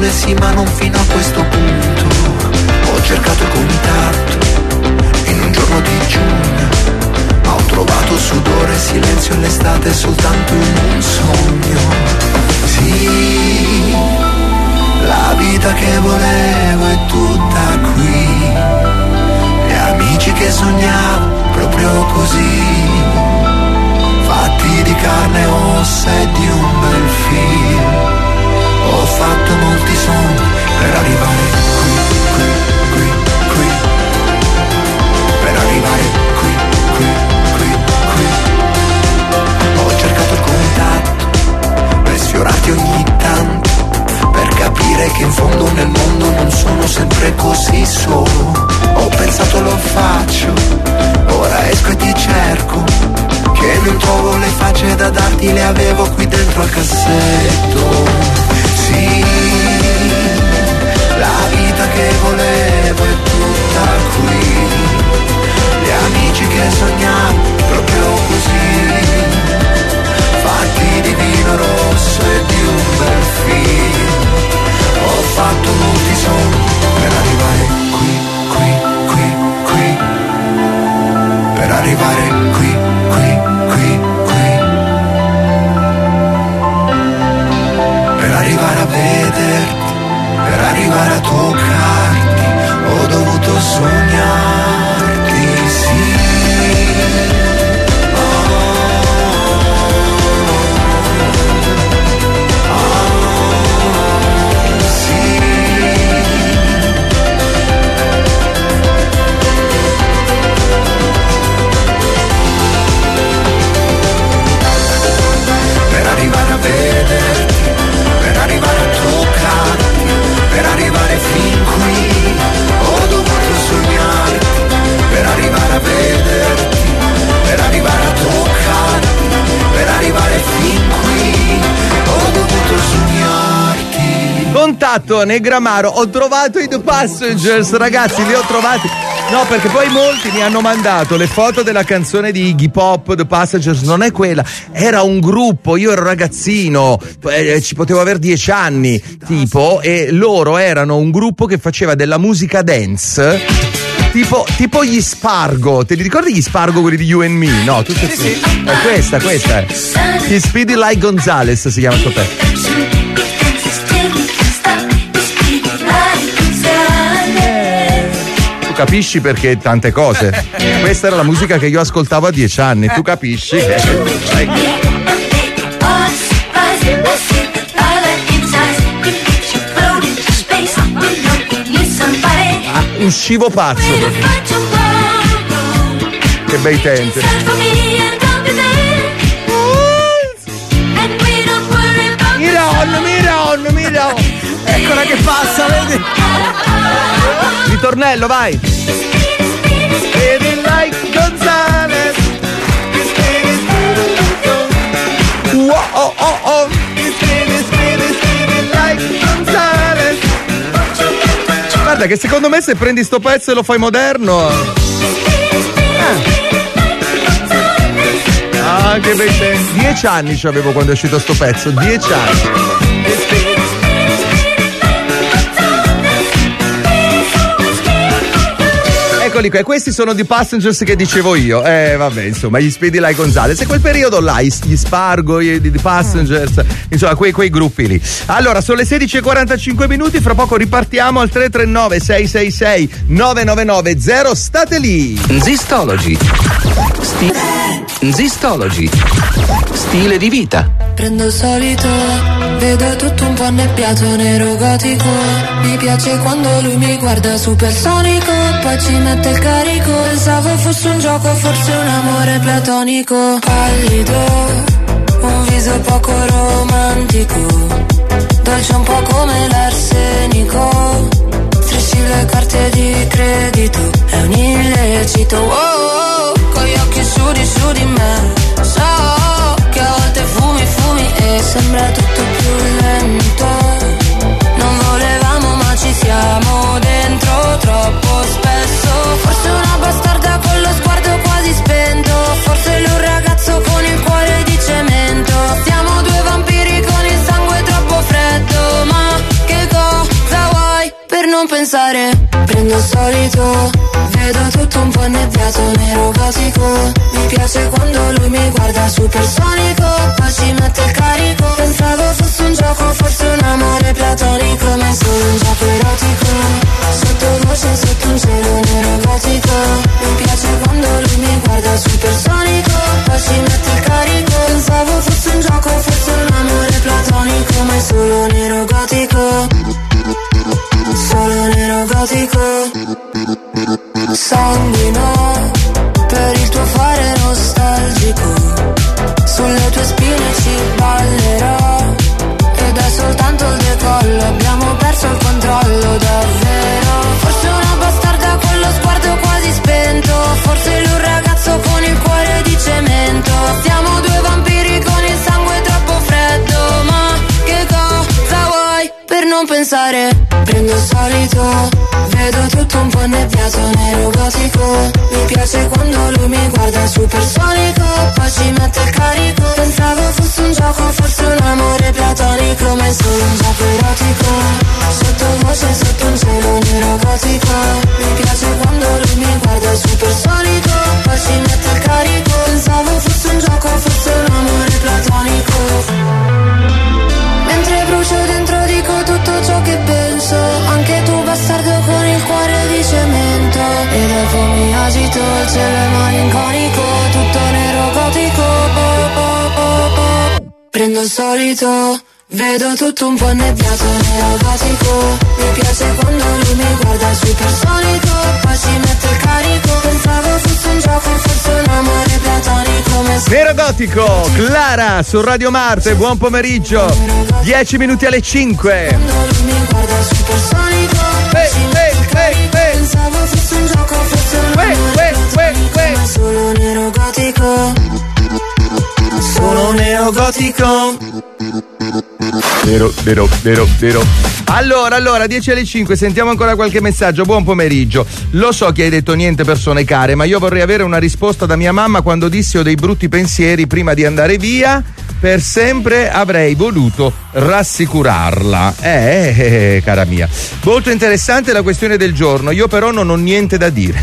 parole sì, ma non fino a questo punto. Ho cercato il contatto in un giorno di giugno, ma ho trovato sudore, silenzio e l'estate soltanto in un sogno. Sì, la vita che volevo è tutta qui, gli amici che sognavo proprio così, fatti di carne e ossa e di un bel film. Ho fatto molti sogni per arrivare qui, qui, qui, qui, per arrivare qui, qui, qui, qui. Ho cercato il contatto per sfiorarti ogni tanto, per capire che in fondo nel mondo non sono sempre così solo. Ho pensato lo faccio, ora esco e ti cerco, che non trovo le facce da darti, le avevo qui dentro al cassetto. Sì, la vita che volevo è tutta qui, gli amici che sognavo proprio così, fatti di vino rosso e di un bel film. Ho fatto molti sogni per arrivare qui, qui, qui, qui, per arrivare qui, qui, qui, qui, per arrivare a vederti, per arrivare a toccarti, ho dovuto sognarti, sì. Fin qui ho dovuto sognarti, per arrivare a vederti, per arrivare a toccarti, per arrivare fin qui ho dovuto sognarti. Contatto Negramaro, ho trovato i The Passengers, ragazzi, li ho trovati. No, perché poi molti mi hanno mandato le foto della canzone di Iggy Pop, The Passengers, non è quella, era un gruppo, io ero ragazzino, eh, ci potevo avere dieci anni, tipo, e loro erano un gruppo che faceva della musica dance, tipo, tipo gli Spargo, te li ricordi gli Spargo, quelli di You and Me? No, tu sei... Sì, sì. È questa, questa è. Gli Speedy Like Gonzales si chiama sto pezzo. Capisci perché tante cose. Questa era la musica che io ascoltavo a dieci anni, tu capisci? Ah, uscivo pazzo. Che bei tempi. Miron, Miron, Miron. Eccola che passa, vedi? Ritornello, vai. Speedy like Gonzales. Wow, oh, oh, oh. Speedy, speedy, speedy like Gonzales. Guarda che secondo me se prendi sto pezzo e lo fai moderno. Ah, ah che bei tempi. Dieci anni ci avevo quando è uscito sto pezzo, dieci anni. Eccoli qua, questi sono di Passengers che dicevo io. Eh vabbè, insomma, gli Speedy Like Gonzales. E quel periodo là, gli Spargo, gli di Passengers, insomma, quei, quei gruppi lì. Allora, sono le sedici e quarantacinque minuti, fra poco ripartiamo al tre tre nove sei sei sei nove nove nove zero. State lì. Zistology. Sti- Zistology. Stile di vita. Prendo il solito, vedo tutto un po' annebbiato, nero gotico. Mi piace quando lui mi guarda supersonico, poi ci mette il carico. Pensavo fosse un gioco, forse un amore platonico. Pallido, un viso poco romantico, dolce un po' come l'arsenico. Strisci le carte di credito, è un illecito. Oh, oh, oh, con gli occhi su di su di me. So che a volte fumi, fumi e sembra tutto più lento. Non volevamo ma ci siamo dentro troppo spesso. Forse una bastarda con lo sguardo quasi spento, forse lui un ragazzo con il cuore di cemento. Siamo due vampiri con il sangue troppo freddo, ma che cosa pensare. Prendo il solito, vedo tutto un po' annebbiato, nero gotico. Mi piace quando lui mi guarda supersonico, poi ci mette il carico. Pensavo fosse un gioco, forse un amore platonico, ma è solo un gioco erotico. Sottovoce sotto un cielo nero gotico. Mi piace quando lui mi guarda supersonico, poi ci mette il carico. Pensavo fosse un gioco, forse un amore platonico, ma è solo nero gotico. Solo nero gotico. Sanguino per il tuo fare nostalgico. Sulle tue spine ci ballerò, ed è soltanto il decollo. Abbiamo perso il controllo davvero. Forse una bastarda con lo sguardo quasi spento, forse lui un ragazzo con il cuore di cemento. Siamo due vampiri con il sangue troppo freddo, ma che cosa vuoi per non pensare? Prendo il solito, vedo tutto un po' annebbiato, nero gotico. Mi piace quando lui mi guarda supersonico, poi ci mette il carico. Pensavo fosse un gioco, forse un amore platonico, ma è solo un gioco erotico. Sottovoce sotto un cielo nero gotico. Mi piace quando lui mi guarda supersonico, poi ci mette il carico. Pensavo fosse un gioco, forse un amore platonico. Mentre brucio dentro dico tutto ciò che penso, anche tu bastardo con il cuore di cemento. E dopo mi agito, il cielo è malinconico, tutto nero gotico. Oh, oh, oh, oh. Prendo il solito, vedo tutto un po' annebbiato, nero gotico. Mi piace quando lui mi guarda supersonico, poi ci mette il carico. Pensavo fosse un gioco, forse un amore platonico, ma Nero gotico, Clara su Radio Marte, buon pomeriggio, dieci minuti alle cinque. quando lui mi guarda supersonico, poi ci mette il carico. Pensavo fosse un gioco, forse un amore platonico, ma solo nero gotico. Sono nero gotico. Nero, nero, nero, nero. Allora, allora, dieci alle cinque, sentiamo ancora qualche messaggio. Buon pomeriggio. Lo so che hai detto niente, persone care, ma io vorrei avere una risposta da mia mamma quando dissi ho dei brutti pensieri prima di andare via. Per sempre avrei voluto rassicurarla. Eh, eh, eh, cara mia. Molto interessante la questione del giorno. Io però non ho niente da dire.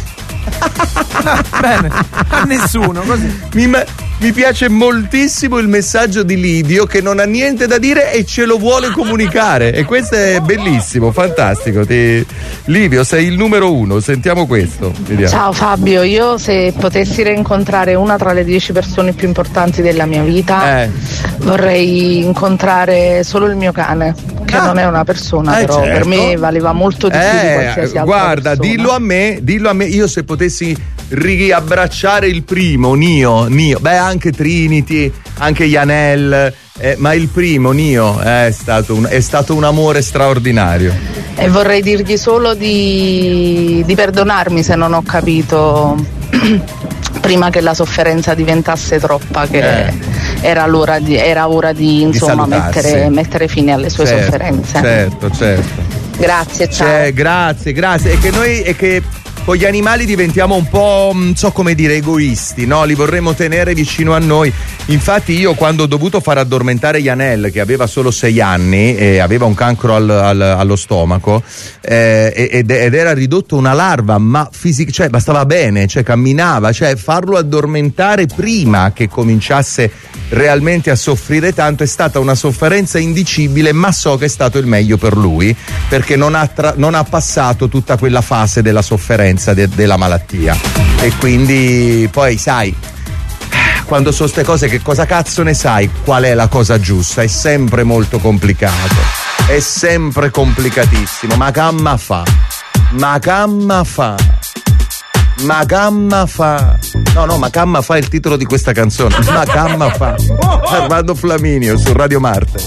Bene, a nessuno, così. Mi, mi piace moltissimo il messaggio di Livio che non ha niente da dire e ce lo vuole comunicare, e questo è bellissimo, fantastico. Ti... Livio, sei il numero uno, sentiamo questo. Vediamo. Ciao Fabio, io se potessi rincontrare una tra le dieci persone più importanti della mia vita, Eh. vorrei incontrare solo il mio cane, che non è una persona, Eh, però certo. per me valeva molto di più di Eh, qualsiasi altra guarda, persona. dillo a me, dillo a me, io se potessi riabbracciare il primo, Nio, Nio, beh anche Trinity, anche Yanel, eh, ma il primo, Nio, è stato un, è stato un amore straordinario. E vorrei dirgli solo di, di perdonarmi se non ho capito prima che la sofferenza diventasse troppa, che Eh. era, l'ora di, era ora di, insomma, salutarsi. mettere, mettere fine alle sue Certo, sofferenze. Certo, certo. Grazie, ciao. Cioè, grazie, grazie. E che noi e che con gli animali diventiamo un po', non so come dire, egoisti, no? Li vorremmo tenere vicino a noi. Infatti io quando ho dovuto far addormentare Yanel, che aveva solo sei anni e aveva un cancro al, al, allo stomaco, eh, ed, ed era ridotto una larva, ma fisic- cioè bastava bene, cioè camminava, cioè farlo addormentare prima che cominciasse realmente a soffrire tanto è stata una sofferenza indicibile, ma so che è stato il meglio per lui, perché non ha, tra- non ha passato tutta quella fase della sofferenza de- della malattia. E quindi poi sai, quando sono ste cose, che cosa cazzo ne sai qual è la cosa giusta? È sempre molto complicato, è sempre complicatissimo. Ma camma fa, ma camma fa, ma camma fa. No, no, ma camma fa è il titolo di questa canzone. Ma camma fa. Armando Flaminio su Radio Marte.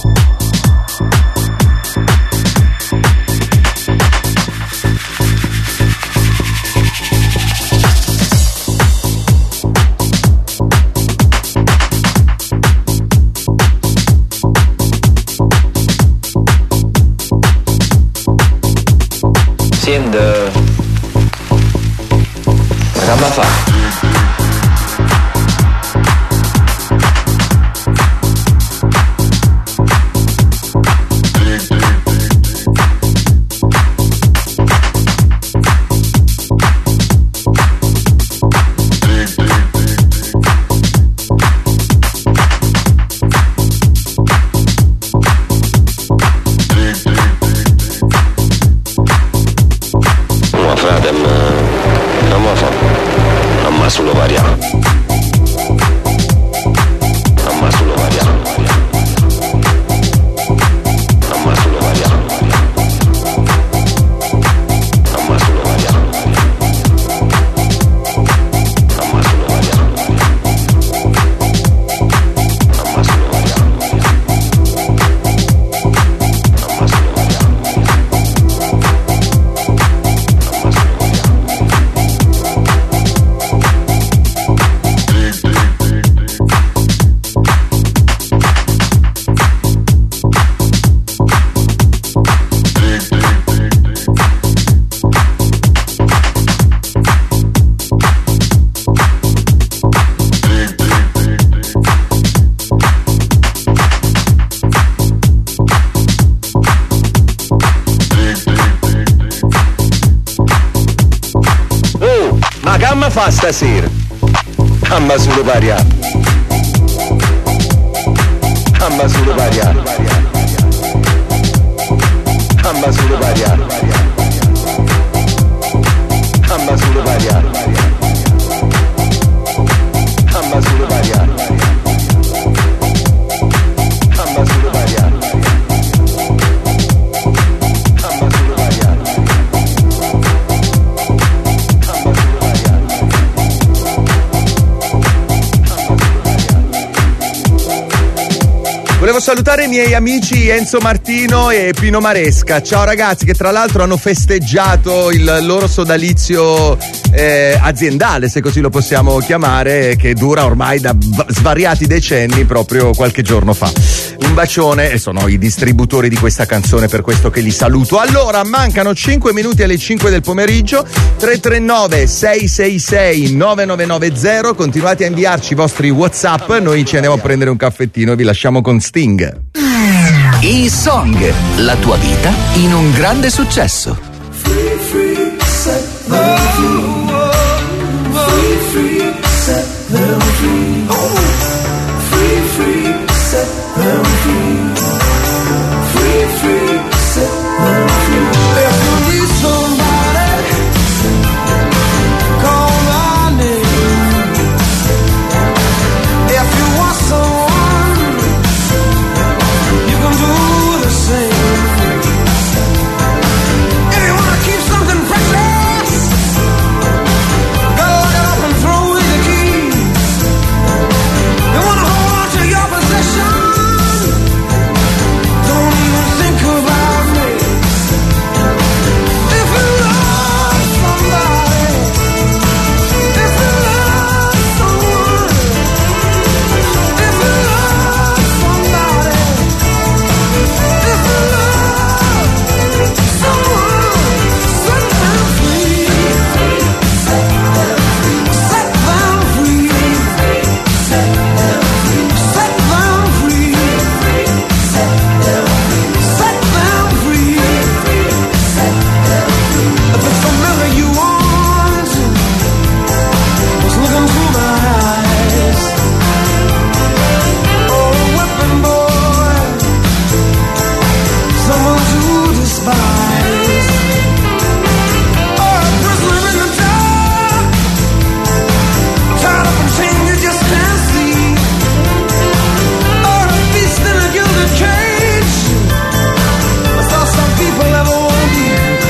Siendo ma camma fa. ma fa stasera? Amma solo paria. Amma solo paria. Amma solo paria. Amma solo paria. Amma solo paria. Amma solo paria. Volevo salutare i miei amici Enzo Martino e Pino Maresca. Ciao ragazzi, che tra l'altro hanno festeggiato il loro sodalizio eh, aziendale, se così lo possiamo chiamare, che dura ormai da svariati decenni, proprio qualche giorno fa. Un bacione, e sono i distributori di questa canzone, per questo che li saluto. Allora, mancano cinque minuti alle cinque del pomeriggio. Tre tre nove sei sei sei nove nove nove zero. Continuate a inviarci i vostri WhatsApp, noi ci andiamo a prendere un caffettino e vi lasciamo con Sting. E-Song, la tua vita in un grande successo. Free, free, set them free. Free, free, set them free. Free, free, set them free. Free, free, set them free. If you need somebody, call my name. If you want someone, you can do the same. If you wanna keep something precious, go lock it up and throw away the key. You wanna hold on to your possession, don't even think about me. If you love somebody, if you love someone, if you love somebody, if you love someone, set them free. Set them free. Set them free. Set them free. Set them free. Set them free. If it's a mirror you want, just look into my eyes. Oh, weapon boy, someone to despise. Or a prisoner in the dark, tied up in chains you just can't see. Or a beast in a gilded cage, that's all some people ever want to be.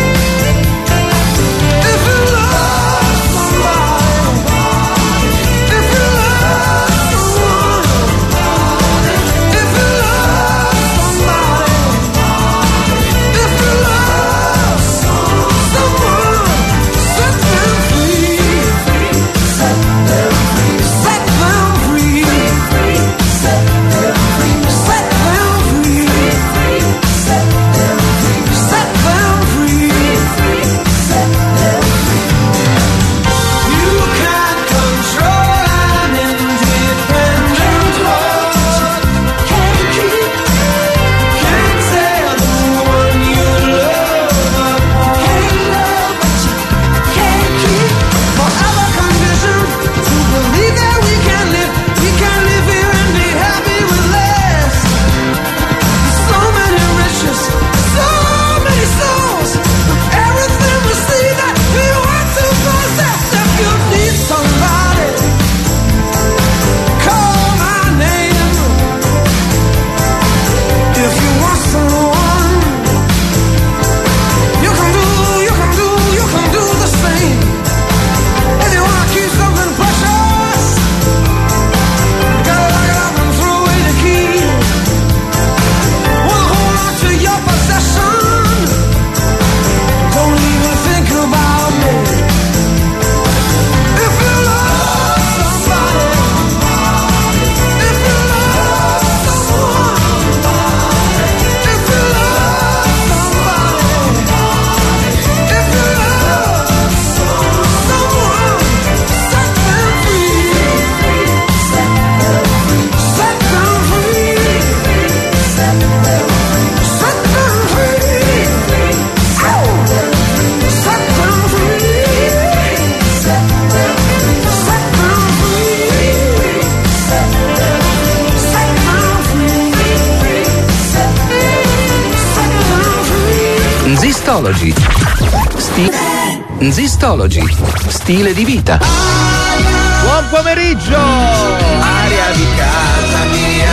If you love somebody, if you love someone, if you love somebody, if you love Zistology. Sti- Zistology. Stile di vita. Buon pomeriggio! Aria di casa mia.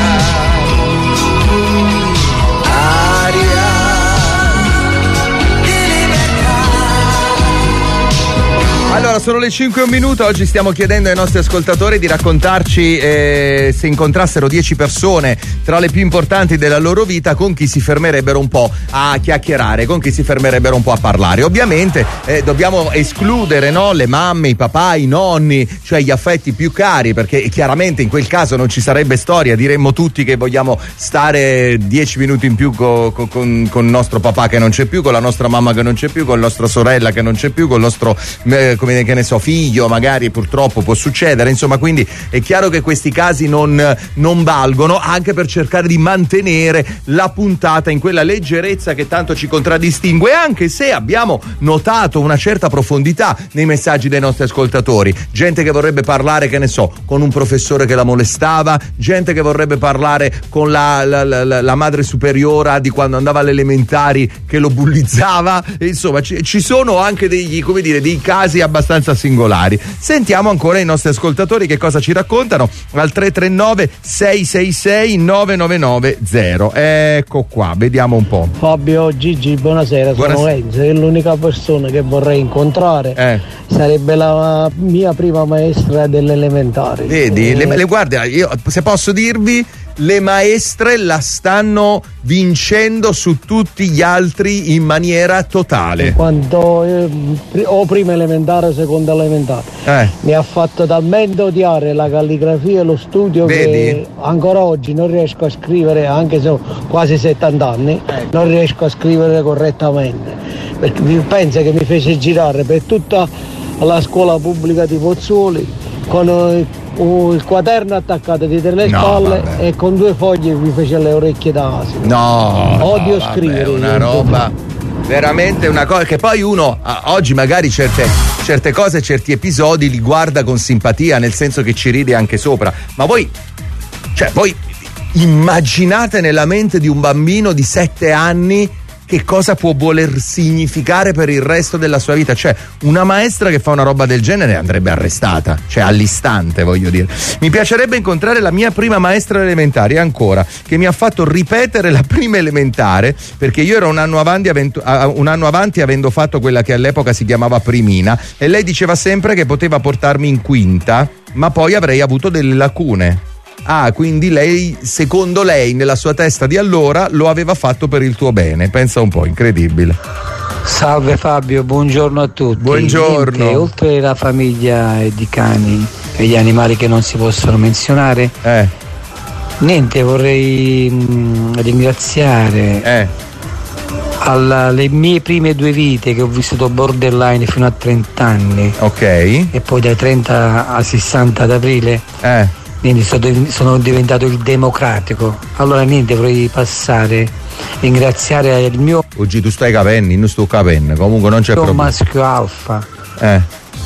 Aria di libertà. Allora, sono le cinque e un minuto. Oggi stiamo chiedendo ai nostri ascoltatori di raccontarci eh, se incontrassero dieci persone tra le più importanti della loro vita, con chi si fermerebbero un po' a chiacchierare, con chi si fermerebbero un po' a parlare. Ovviamente eh, dobbiamo escludere, no, le mamme, i papà, i nonni, cioè gli affetti più cari, perché chiaramente in quel caso non ci sarebbe storia, diremmo tutti che vogliamo stare dieci minuti in più co, co, con, con il nostro papà che non c'è più, con la nostra mamma che non c'è più, con la nostra sorella che non c'è più, con il nostro eh, come che ne so, figlio, magari purtroppo può succedere, insomma, quindi è chiaro che questi casi non, non valgono, anche per cercare di mantenere la puntata in quella leggerezza che tanto ci contraddistingue, anche se abbiamo notato una certa profondità nei messaggi dei nostri ascoltatori. Gente che vorrebbe parlare, che ne so, con un professore che la molestava, gente che vorrebbe parlare con la, la, la, la madre superiora di quando andava alle elementari che lo bullizzava, e insomma ci, ci sono anche degli, come dire, dei casi abbastanza singolari. Sentiamo ancora i nostri ascoltatori che cosa ci raccontano al tre tre nove sei sei sei nove nove nove zero. Ecco qua, vediamo un po'. Fabio, Gigi, buonasera, buonasera. Sono Enzo e l'unica persona che vorrei incontrare eh. sarebbe la mia prima maestra delle elementari. Vedi, eh. le, le guarda, io se posso dirvi, le maestre la stanno vincendo su tutti gli altri in maniera totale. Quando eh, o prima elementare o seconda elementare eh. mi ha fatto talmente odiare la calligrafia e lo studio. Vedi? Che ancora oggi non riesco a scrivere, anche se ho quasi settanta anni, eh. non riesco a scrivere correttamente, perché mi pensa che mi fece girare per tutta la scuola pubblica di Pozzuoli con eh, il quaderno attaccato dietro le no, spalle vabbè. e con due fogli mi fece le orecchie da asino. No, odio no, scrivere. Vabbè, una roba veramente, una cosa che poi uno oggi magari certe, certe cose, certi episodi li guarda con simpatia, nel senso che ci ride anche sopra, ma voi, cioè voi immaginate nella mente di un bambino di sette anni che cosa può voler significare per il resto della sua vita. Cioè, una maestra che fa una roba del genere andrebbe arrestata, cioè all'istante, voglio dire. Mi piacerebbe incontrare la mia prima maestra elementare, ancora, che mi ha fatto ripetere la prima elementare, perché io ero un anno avanti, avendo, un anno avanti avendo fatto quella che all'epoca si chiamava primina, e lei diceva sempre che poteva portarmi in quinta, ma poi avrei avuto delle lacune. Ah, quindi lei, secondo lei, nella sua testa di allora, lo aveva fatto per il tuo bene. Pensa un po', incredibile. Salve Fabio, buongiorno a tutti. Buongiorno. Niente, oltre alla famiglia di cani e gli animali che non si possono menzionare, eh. niente, vorrei mh, ringraziare eh. alla, le mie prime due vite, che ho vissuto borderline fino a trenta anni. Ok. E poi dai trenta a sessanta ad aprile. Eh. Quindi sono diventato il democratico. Allora niente, vorrei passare, ringraziare il mio oggi tu stai capendo, non sto capendo, comunque non c'è problema. maschio alfa. Eh.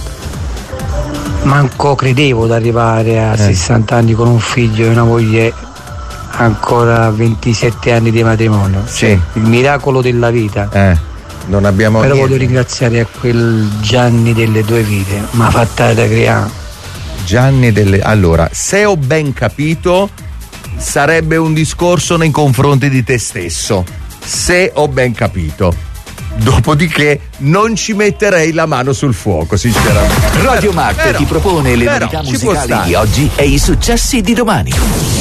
Manco credevo di arrivare a eh. sessanta anni con un figlio e una moglie, ancora ventisette anni di matrimonio. Sì. Cioè, il miracolo della vita. Eh. Non abbiamo Però niente. voglio ringraziare a quel Gianni delle due vite, ma fatta da creare. Gianni delle... Allora, se ho ben capito, sarebbe un discorso nei confronti di te stesso. Se ho ben capito. Dopodiché non ci metterei la mano sul fuoco, sinceramente. Radio Marte però, ti propone le però, novità ci può musicali stare. di oggi e i successi di domani.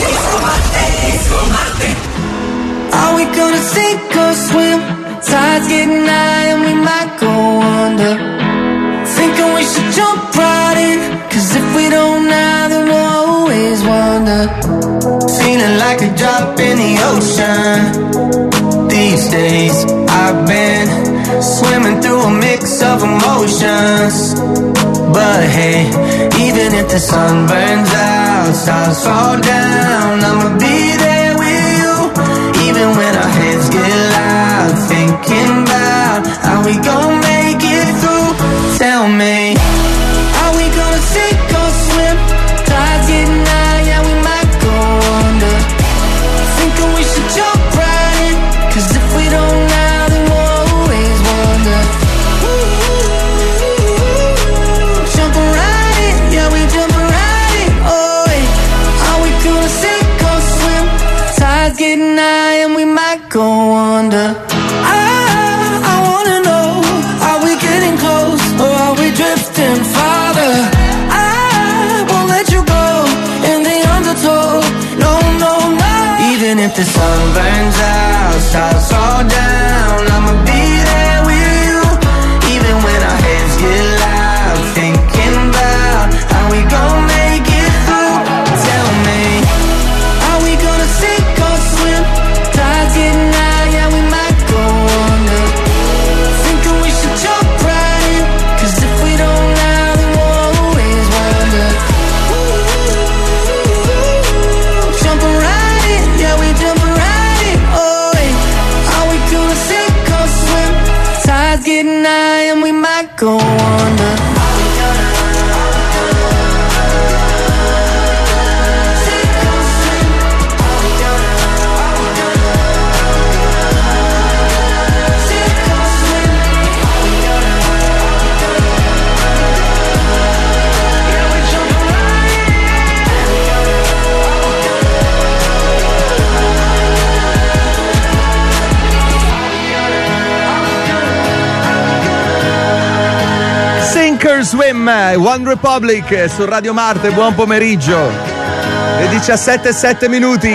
Are we gonna sink or swim? Tide's getting high and we might go under. Thinking we should jump right in, cause if we don't now then we'll always wonder. Feeling like a drop in the ocean. These days I've been swimming through a mix of emotions. But hey, even if the sun burns out, stars fall down, I'ma be there with you. Even when our heads get loud, thinking about how we gon' make it through. Tell me, are we gonna sink or swim? Tide's getting high, yeah, we might go under. Thinking we should jump right in, cause if we don't now, then we'll go under. I, I wanna know, are we getting close or are we drifting farther? I won't let you go in the undertow, no, no, no. Even if the sun burns out, stars fall down, I'ma be there with you. Even when our heads get loud, thinking about how we gon' make it through. Tell me, are we gonna sink or swim? Tides getting high, yeah, we might go under. Thinking we should jump right in, 'cause if we don't now, then we'll always wonder. Jumping right in, yeah, we jumping right in. Oh, hey. Are we gonna sink or swim? Tides getting high and we might go under. Sink or Swim, One Republic su Radio Marte, buon pomeriggio. Le diciassette e sette minuti.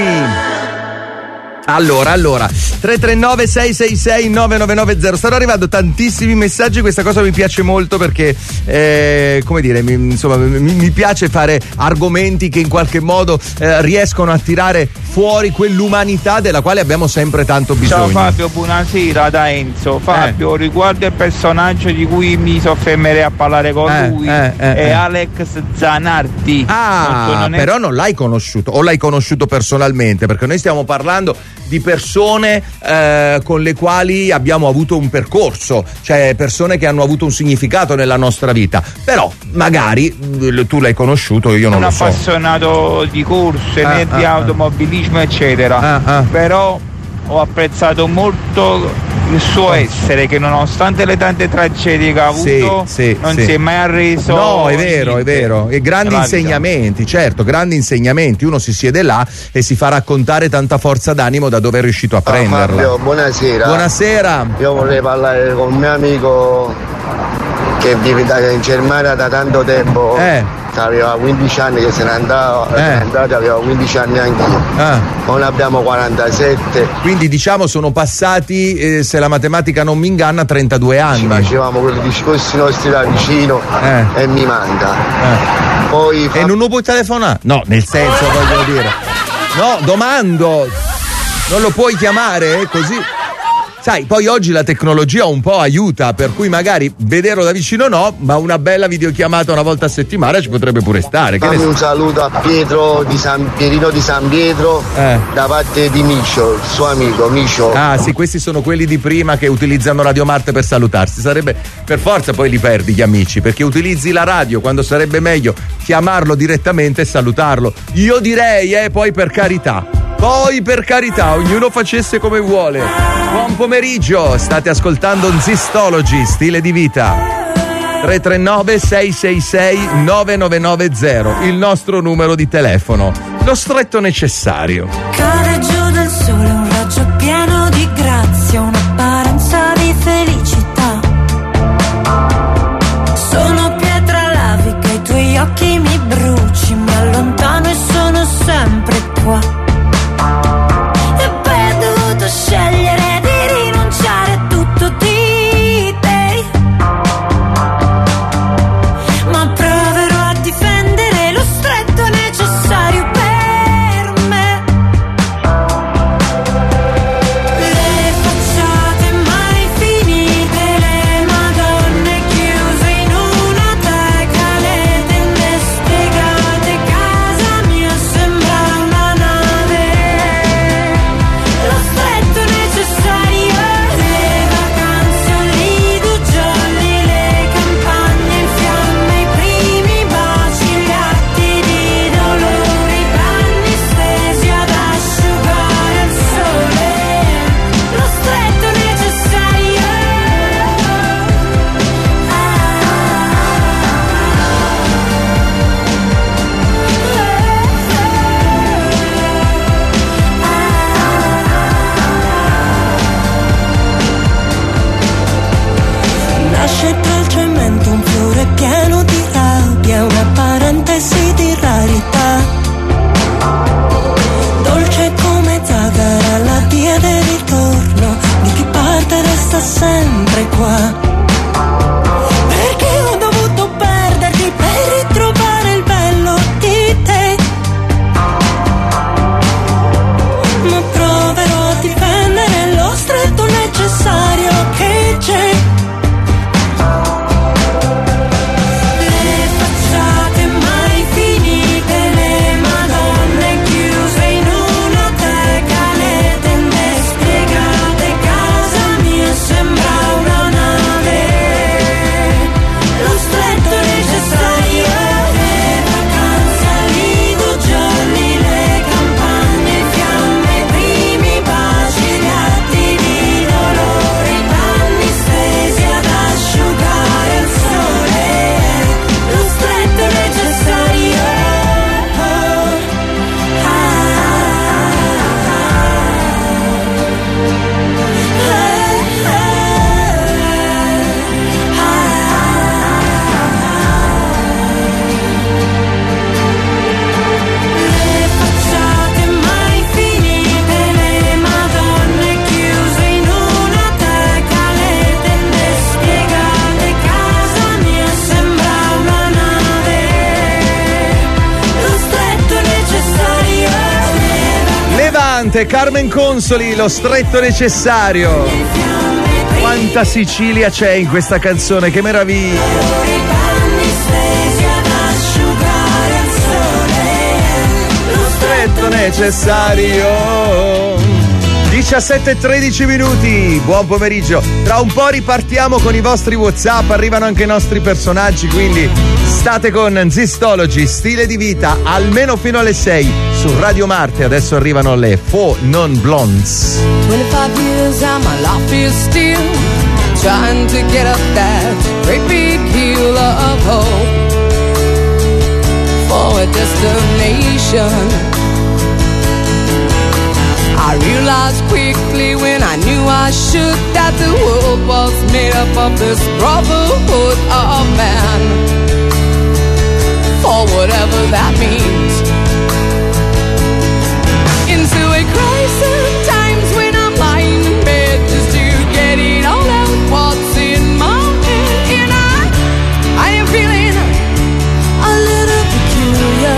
Allora, allora, tre tre nove sei sei sei nove nove nove zero. Stanno arrivando tantissimi messaggi, questa cosa mi piace molto perché, eh, come dire, mi, insomma, mi, mi piace fare argomenti che in qualche modo eh, riescono a tirare fuori quell'umanità della quale abbiamo sempre tanto bisogno. Ciao Fabio, buonasera da Enzo. Fabio, eh. riguardo il personaggio di cui mi soffermerei a parlare con eh, lui, eh, eh, è eh. Alex Zanardi. Ah, non so, non è... però non l'hai conosciuto o l'hai conosciuto personalmente, perché noi stiamo parlando di persone eh, con le quali abbiamo avuto un percorso, cioè persone che hanno avuto un significato nella nostra vita, però magari tu l'hai conosciuto, io non un lo so. Un appassionato di corse, ah, né ah, di ah. automobilismo eccetera, ah, ah. però ho apprezzato molto il suo essere, che nonostante le tante tragedie che ha avuto sì, sì, non sì. si è mai arreso. No, è vero, è vero. E grandi insegnamenti, certo, grandi insegnamenti. Uno si siede là e si fa raccontare tanta forza d'animo da dove è riuscito a prenderla. Fabio, buonasera. Buonasera. Io vorrei parlare con un mio amico che vive da, in Germania da tanto tempo. Eh. Aveva quindici anni che se ne andava, eh. se ne è andato, aveva quindici anni anch'io. Ah. Non abbiamo quarantasette. Quindi diciamo sono passati, eh, se la matematica non mi inganna, trentadue anni. Ci facevamo quei discorsi nostri da vicino eh. e mi manca. Eh. Poi fa... E non lo puoi telefonare? No, nel senso voglio dire. No, domando. Non lo puoi chiamare così? Sai, poi oggi la tecnologia un po' aiuta, per cui magari vederlo da vicino no, ma una bella videochiamata una volta a settimana ci potrebbe pure stare. Che Fammi ne... un saluto a Pietro di San Pierino di San Pietro eh. da parte di Micio, il suo amico Micio. Ah sì, questi sono quelli di prima che utilizzano Radio Marte per salutarsi. Sarebbe per forza poi li perdi gli amici, perché utilizzi la radio quando sarebbe meglio chiamarlo direttamente e salutarlo. Io direi, eh, poi per carità. Poi per carità, ognuno facesse come vuole. Buon pomeriggio, state ascoltando Zistology, stile di vita. tre tre nove sei sei sei nove nove nove zero, il nostro numero di telefono. Lo stretto necessario. Cade giù dal sole un raggio pieno di grazia, un'apparenza di felicità. Sono pietra lavica, i tuoi occhi mi bruci, mi allontano e sono sempre qua. Scegliere di rinunciare a tutto di te, ma proverò a difendere lo stretto necessario per me. Assolutamente, Carmen Consoli, Lo stretto necessario. Quanta Sicilia c'è in questa canzone, che meraviglia. Lo stretto necessario. diciassette e tredici minuti, buon pomeriggio. Tra un po' ripartiamo con i vostri WhatsApp, arrivano anche i nostri personaggi, quindi state con Zistology, stile di vita, almeno fino alle sei su Radio Marte. Adesso arrivano le Four Non Blondes. twenty-five years and my life is still trying to get up that great big hill of hope for a destination. I realized quickly when I knew I should that the world was made up of this brotherhood of man, for whatever that means. Into a crisis, times when I'm lying in bed just to get it all out what's in my head, and I, I am feeling a little peculiar.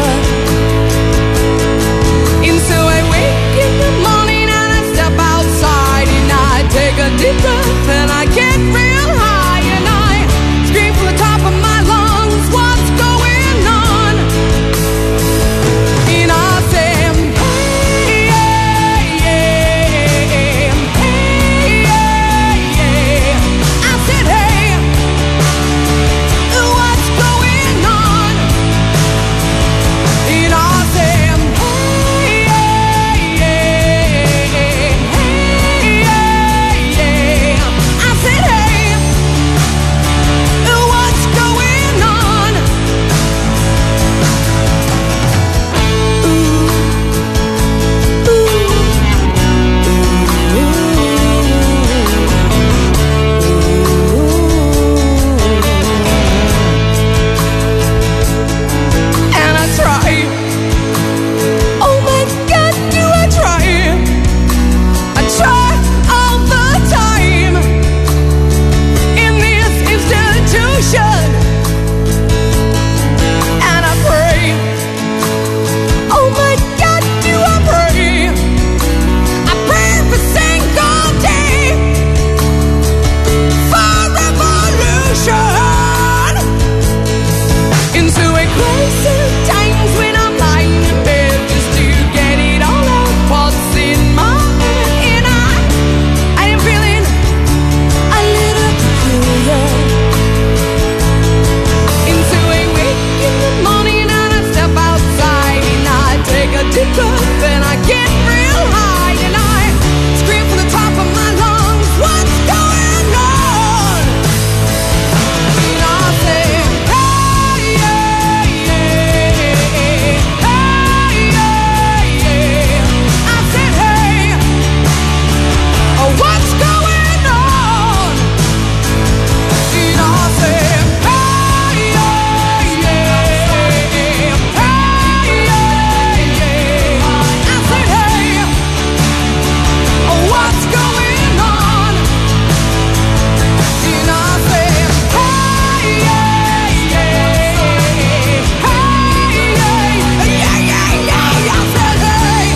Into a wake in the morning and I step outside and I take a deep breath and I get real high and I scream from the top of my lungs, what's going on? And I say, hey, hey, hey, hey, hey. I said, hey, what's going on? And I said, hey, hey, hey, hey, hey. I said, hey, what's going on? And I try. Oh my God, do I try? I try all the time in this institution, and I pray. Oh my God, do I pray? I pray every single day for revolution. Into a crisis, times when I'm lying in bed just to get it all out what's in my head, and I, I am feeling a little peculiar. Into a wake in the morning and I step outside and I take a deep breath and I get real high and I scream from the top of my lungs, what's going on? And I say, hey, hey, hey, hey, hey, hey. I said, hey, oh, what's going on? And I said, hey, hey, hey, hey, hey, hey. I said, hey, oh, what's going on? And I said, hey, hey, hey, hey, yeah, yeah, yeah. I said, hey,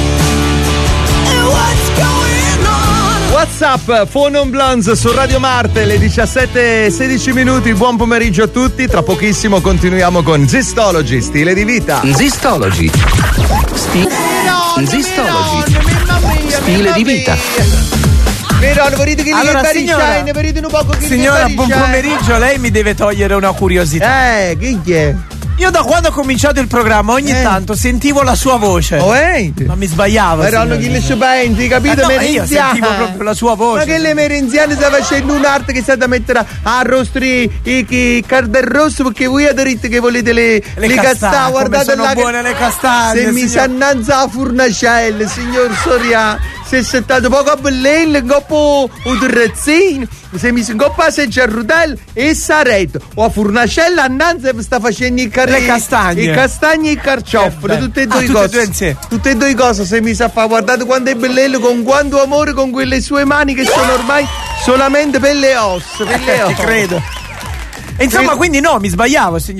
what's going on? WhatsApp, Four Non Blondes su Radio Marte, le diciassette e sedici minuti. Buon pomeriggio a tutti. Tra pochissimo continuiamo con Zistology, stile di vita. Zistology. Sti- Zistology. Stile di vita. Però volete che Allora, li signora, ne vedete un poco che Signora, buon pomeriggio. Lei mi deve togliere una curiosità. Eh, chi è? Io da quando ho cominciato il programma ogni Eh. tanto sentivo la sua voce. Oh, eh? Ma mi sbagliavo. Ma erano chi le stupenti, capito? Eh no, io Merenziani. sentivo proprio la sua voce. Ma che le merenziane sta facendo un'arte che sta da mettere a arrostri i, i carder rosso, perché voi adorite che volete le, Le le castagne, castagne, guardate come sono là che- buone le castagne, Se mi signor. si annanza la furnacella, signor Soria, se è stato poco a bellello, un coppo un terrazzino, se mi si ingoppa a seggia a rudel e saretto, o a furnacella annanza sta facendo i carri, Le castagne. i castagni e i carciofoli, Eh beh. tutte e Ah, due tutte e cose. due insieme. Tutte e due cose, se mi sa fa, guardate quanto è bellello, con quanto amore, con quelle sue mani che sono ormai solamente per le ossa, per le Eh, ossa. ti credo. E insomma, Sì. quindi no, mi sbagliavo, signor.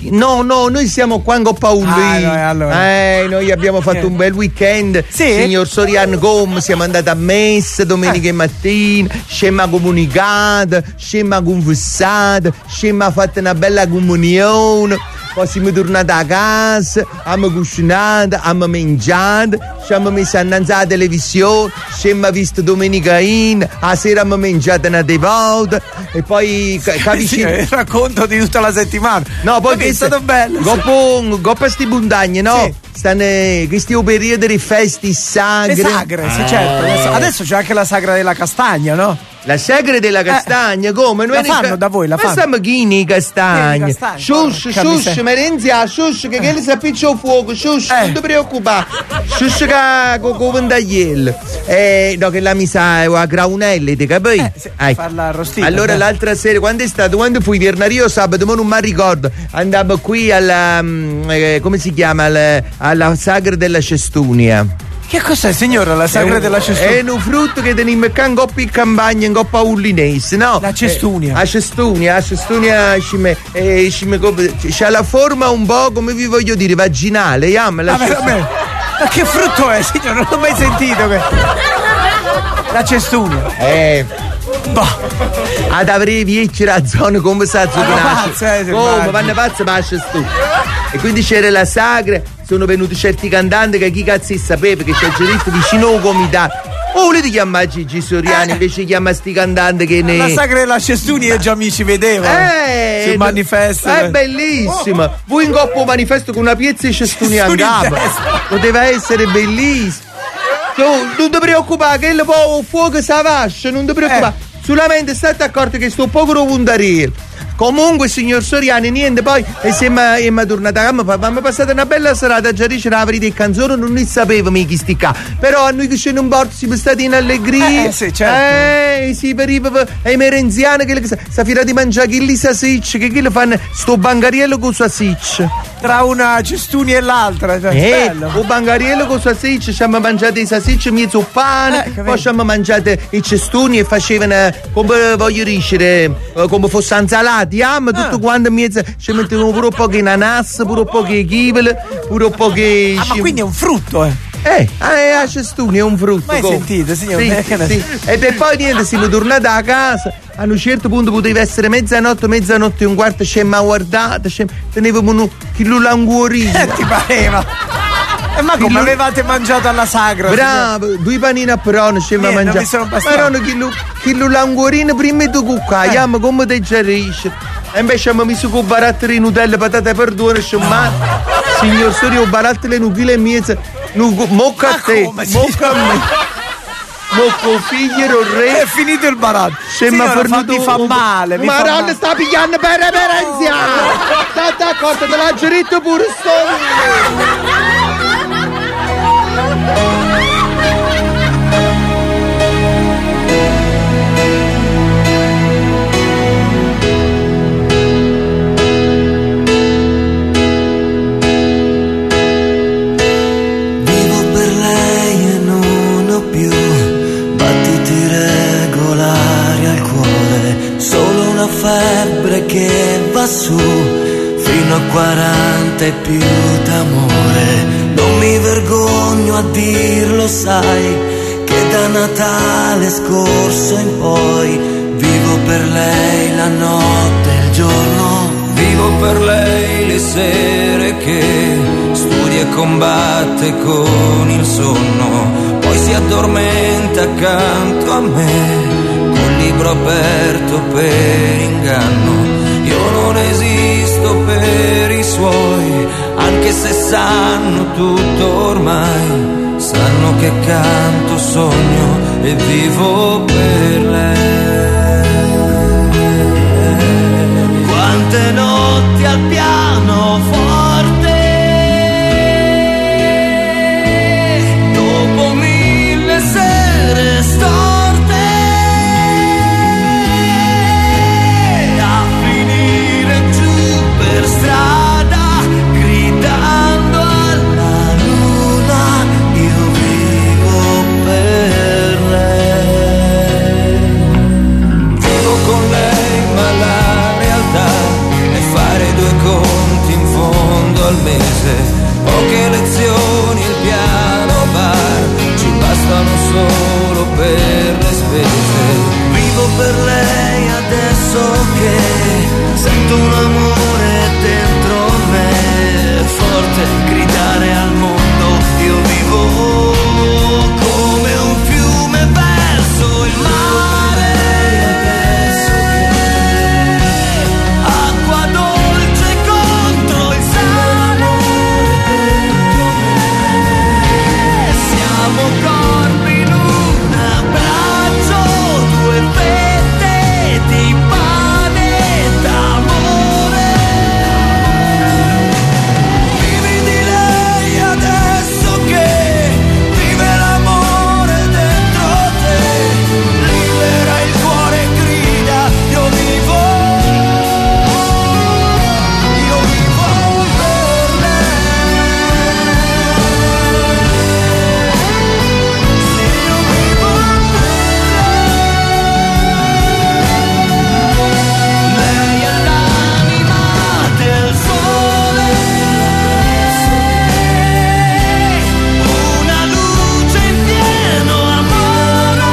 No, no, noi siamo qua in Coppa Ulli. Ah, no, allora. Eh, noi abbiamo fatto un bel weekend. Sì? Signor Soriano Gom, siamo andati a messa domenica Eh. mattina, scemma comunicata, scemma conversata, scemma fatta una bella comunione. Poi siamo tornati a casa, abbiamo cucinato, abbiamo mangiato, ci abbiamo messo innanzi alla televisione, ci abbiamo visto Domenica In, a sera abbiamo mangiato una devota e poi ca- capisci? Sì, il racconto di tutta la settimana. No, poi Vabbè, è stato bello. Dopo, dopo sti bundagne, no? Sì. Stanno eh, questi periodo di feste sagre. Le sagre, sì, certo. Adesso, adesso c'è anche la sagra della castagna, no? La sagre della castagna, come? La Noi fanno ca- da voi, la Ma fanno? stiamo chini i castagni. Chini i castagni, Shush, porca shush, miseria. merenzia, shush, che che li si appiccia il fuoco, shush, non ti preoccupare. Shush che con con vendagliello. Eh, no, che la mi sa è a graunelli, ti capi? Eh, sì, Ecco. farla arrostita. Allora eh. l'altra sera, quando è stato? Quando fui Viernario sabato, ma non mi ricordo. Andavo qui alla mm, eh, come si chiama? Alla, alla sagra della Cestunia. Che cos'è, signora, la sagra È un- della cestunia? È un frutto che teniamo qua in coppa in campagna, in coppa ullinese, no? La cestunia. Eh, la cestunia, la cestunia ci me, eh, ci me, c'ha la forma un po', come vi voglio dire, vaginale, yeah, ma la Ma veramente? Ma che frutto è, signora? Non l'ho mai sentito. Que- la cestunia. Eh. Ad avrei viecci ragione come sa Vanno pazzi, eh, se come immagino. vanno pazzi ma tu. E quindi c'era la sagra, sono venuti certi cantanti che chi cazzo si sapeva che c'è diritto vicino al comitato. Oh, lì ti chiama Gigi Soriani, invece chiama sti cantanti che ne. La sagra della cestunia già mi ci vedevo. Eh, sul manifesto. È bellissima. Voi in coppa un manifesto con una piezza di cestunia in Cestunia in capo. testa. Poteva essere bellissimo. Tu, non ti preoccupare, che il po' fuoco si avascia, non ti preoccupare. Eh. Solamente state accorti che sto poco puntarello. Comunque, signor Soriani, niente, poi e siamo, siamo tornati a casa, abbiamo passato una bella serata, già diceva la verità, canzone non ne sapevamo chi sti qua. Però a noi che ce non porta siamo stati in allegria. Eh, sì, certo. Eh, sì, per i, per i merenziani, che sta sta fila di mangiare chi li sasicci, che chi lo fanno sto bangariello con sasicci. Tra una cestunia e l'altra. Cioè, Eh, bello. un bangariello con sasicci, ci abbiamo mangiato i sasicci mezzo pane, Eh, capito. poi ci abbiamo mangiato i cestoni e facevano, come voglio dire, eh, come fosse insalati, ah, ma tutto Ah. quanto in mezzo ci mettevano pure un po' di ananas, pure un po' di kibble, pure un po' di. Ah, ma quindi è un frutto, eh? Eh, eh, la cestuni è un frutto. Mai come. sentito, signor? Sì, Eh, che ne- sì. E per poi niente, siamo tornati a casa. A un certo punto poteva essere mezzanotte, mezzanotte e un quarto, ci ma guardate, tenevamo un chilo languorino. Eh, ti pareva? E ma come Chilo- avevate mangiato alla sagra? Bravo, due panini a prone, ci ma Niente, non mangiato. vi sono bastati. Ma non chilo, chilo languorino prima e tu cucca, Eh. ma come te gerisci? E invece abbiamo messo con barattoli di Nutella, patate e perdone, ma signor Sorio, un barattolo un chilo e mezzo, nu- mocca a te, come, mocca a me. Mocco figlio, re. È finito il baratto. Se mi ha Signora, fa- fornito mi fa un- male, mi Ma fa non male. sta pigliando per reverenziale! State accorto, te l'ha diritto pure sto. Vivo per lei e non ho più battiti regolari al cuore, solo una febbre che va su fino a quaranta e più d'amore. Non mi vergogno a dirlo, sai, che da Natale scorso in poi vivo per lei la notte e il giorno, vivo per lei le sere che studia e combatte con il sonno, poi si addormenta accanto a me, col libro aperto per inganno. Io non esisto per i suoi, anche se sanno tutto ormai, sanno che canto, sogno e vivo per lei. Quante notti al pianoforte, dopo mille sere storte, a finire giù per strada, gridando alla luna, io vivo per lei. so che sento un amore dentro me, forte gridare al mondo, io vivo come un fiume verso il mare, acqua dolce contro il sale, siamo corpi in un abbraccio, due fette di pane d'amore. Vivi di lei adesso che vive l'amore dentro te, libera il cuore e grida, io vivo, io vivo per lei, sì, io vivo per lei, lei è l'anima del sole, una luce in pieno amore,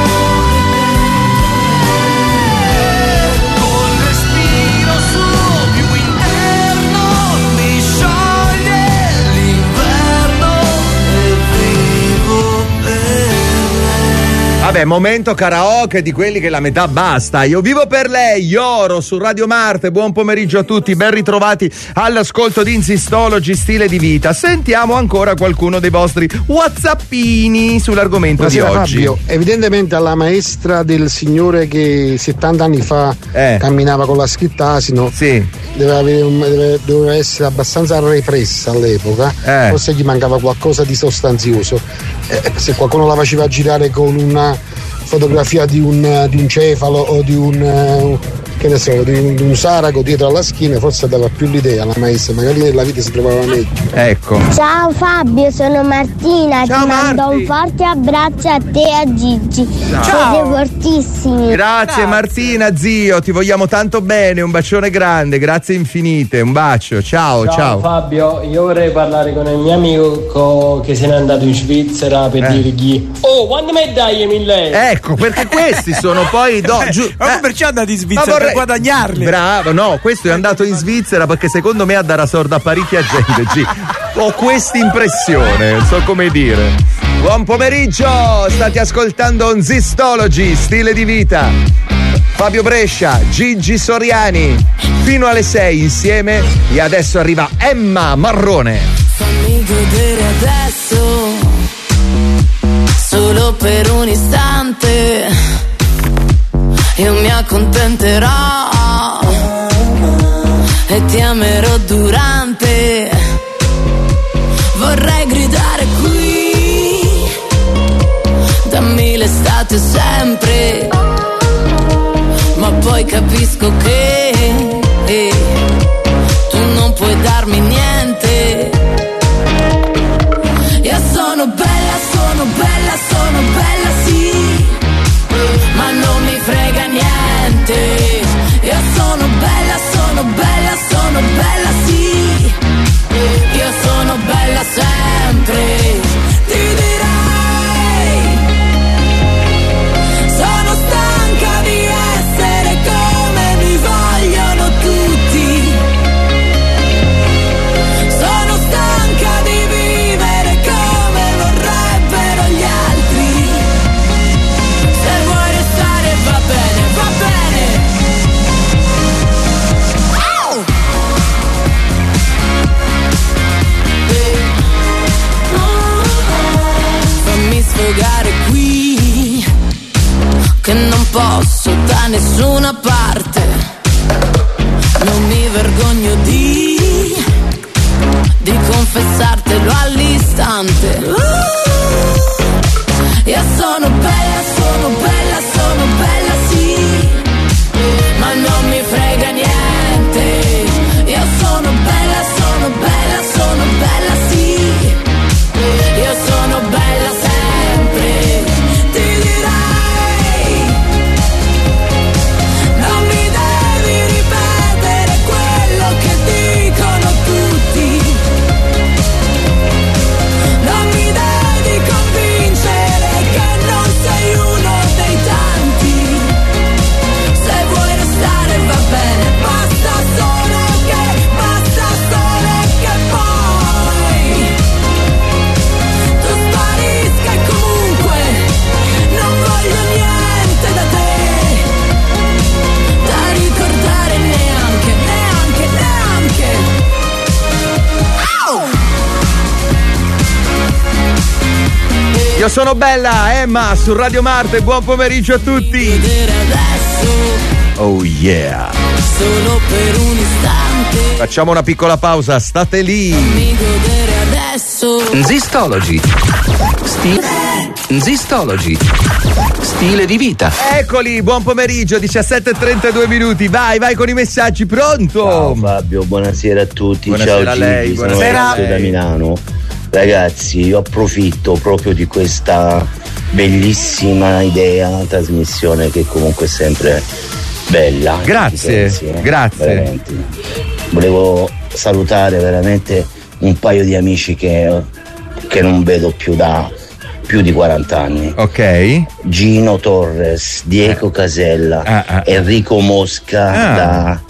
col respiro suo più interno mi scioglie l'inverno e vivo per lei. Vabbè, momento karaoke di quelli che la metà basta. Io vivo per lei, Ioro su Radio Marte. Buon pomeriggio a tutti, ben ritrovati all'ascolto di Insistology, stile di vita. Sentiamo ancora qualcuno dei vostri whatsappini sull'argomento di Buonasera, oggi. Fabio, evidentemente alla maestra del signore che settanta anni fa camminava con la scritta asino deve avere un- deve- doveva essere abbastanza repressa all'epoca, forse gli mancava qualcosa di sostanzioso. Eh, se qualcuno la faceva girare con una fotografia di un, di un cefalo o di un, eh, che ne so, di un, di un saraco dietro alla schiena, forse dava più l'idea alla maestra, magari nella vita si trovava meglio. Ecco. Ciao Fabio, sono Martina, ti mando un forte abbraccio a te e a Gigi. Ciao. Siete fortissimi. Grazie Martina, zio, ti vogliamo tanto bene, un bacione grande, grazie infinite, un bacio, ciao, ciao. Ciao Fabio, io vorrei parlare con il mio amico co- che se n'è andato in Svizzera per Eh. dirgli: oh, quando mi dai mille? Ecco, perché questi sono poi do, giù, Ma perciò è andato in Svizzera Ma vorrei- per guadagnarli. Bravo, no, questo è andato in Svizzera perché secondo me ha darà sorda a parecchia gente. G. Ho questa impressione, non so come dire. Buon pomeriggio, state ascoltando Insistology, stile di vita. Fabio Brescia, Gigi Soriani, fino alle sei insieme e adesso arriva Emma Marrone. Fammi godere adesso, solo per un istante. Io mi accontenterò e ti amerò durante. Vorrei gridare qui, dammi l'estate sempre, ma poi capisco che eh, tu non puoi darmi niente. Io sono bella, sono bella, sono bella sì, ma non mi frega niente. Io sono bella, sono bella, sono bella sì, io sono bella sempre. Ti direi, sono stanca di essere come mi vogliono tutti. Sono stanca di vivere come vorrebbero gli altri. Se vuoi restare va bene, va bene. Au! Fammi sfogare qui, che non posso da nessuna parte. Non mi vergogno di, di confessartelo all'istante. Uh! Io sono bella, sono bella, sono bella sì, ma non mi frega niente. Io sono bella, sono bella, sono bella sì, io sono bella sempre. Ti direi, non mi devi ripetere quello che dicono tutti. Non mi devi convincere che non sei uno dei Io sono Bella, Emma su Radio Marte, buon pomeriggio a tutti. Oh yeah. Solo per un istante. Facciamo una piccola pausa, state lì. Fammi godere adesso. Zistology. Sti- Zistology. Stile di vita. Eccoli, buon pomeriggio, diciassette e trentadue minuti. Vai, vai con i messaggi, pronto? Ciao Fabio, buonasera a tutti. Buonasera Ciao a lei, Gigi, buonasera. sono da Milano. Ragazzi, io approfitto proprio di questa bellissima idea, trasmissione che comunque è sempre bella. Grazie, pensi, eh? grazie. Veramente. Volevo salutare veramente un paio di amici che, che non vedo più da più di quaranta anni. Ok. Gino Torres, Diego eh. Casella, ah, ah. Enrico Mosca ah. da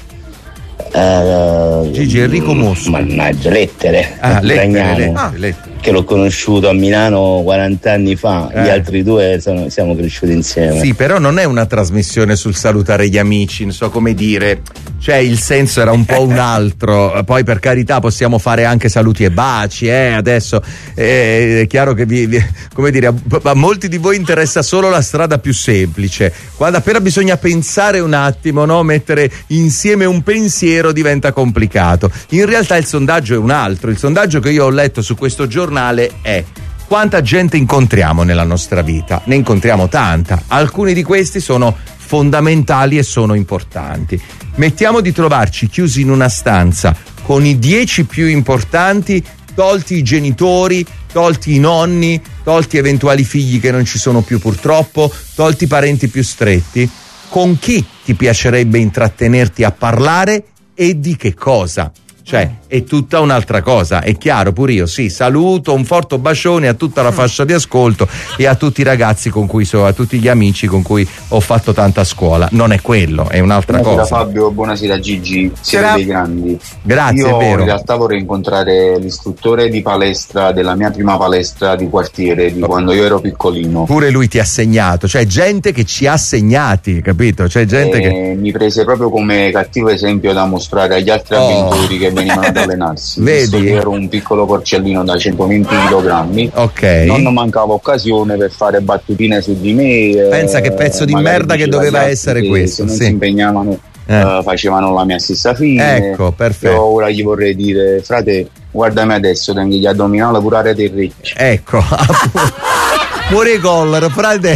Uh, Gigi Enrico Mosca. Mannaggia, lettere. Ah, lettere, lettere, ah. lettere. Che l'ho conosciuto a Milano quaranta anni fa, eh. Gli altri due sono, siamo cresciuti insieme. Sì, però non è una trasmissione sul salutare gli amici, non so come dire. Cioè, il senso era un po' un altro. Poi, per carità, possiamo fare anche saluti e baci, eh. Adesso eh, è chiaro che vi, vi, come dire, a, a molti di voi interessa solo la strada più semplice. Quando appena bisogna pensare un attimo, no? Mettere insieme un pensiero diventa complicato. In realtà il sondaggio è un altro. Il sondaggio che io ho letto su questo giornale è: quanta gente incontriamo nella nostra vita? Ne incontriamo tanta. Alcuni di questi sono fondamentali e sono importanti. Mettiamo di trovarci chiusi in una stanza con i dieci più importanti, tolti i genitori, tolti i nonni, tolti eventuali figli che non ci sono più purtroppo, tolti i parenti più stretti. Con chi ti piacerebbe intrattenerti a parlare e di che cosa? Cioè, è tutta un'altra cosa, è chiaro, pure io sì, saluto, un forte bacione a tutta la fascia di ascolto e a tutti i ragazzi con cui so, a tutti gli amici con cui ho fatto tanta scuola. Non è quello, è un'altra buonasera cosa. Fabio, buonasera Gigi, siete C'era... dei grandi. Grazie, io è vero. in realtà vorrei incontrare l'istruttore di palestra della mia prima palestra di quartiere, di quando io ero piccolino. Pure lui ti ha segnato, cioè gente che ci ha segnati, capito? C'è gente e che mi prese proprio come cattivo esempio da mostrare agli altri Oh. avventori che venivano ad allenarsi. Vedi? Visto che ero un piccolo porcellino da centoventi chilogrammi, ok, non mancava occasione per fare battutine su di me. Pensa che pezzo di merda che doveva essere questo, se non sì. si impegnavano, Eh. uh, facevano la mia stessa fine. Ecco, perfetto. Io ora gli vorrei dire: frate, guardami adesso, tengo gli addominali pure a rete ricci. Ecco, pure i collar, frate.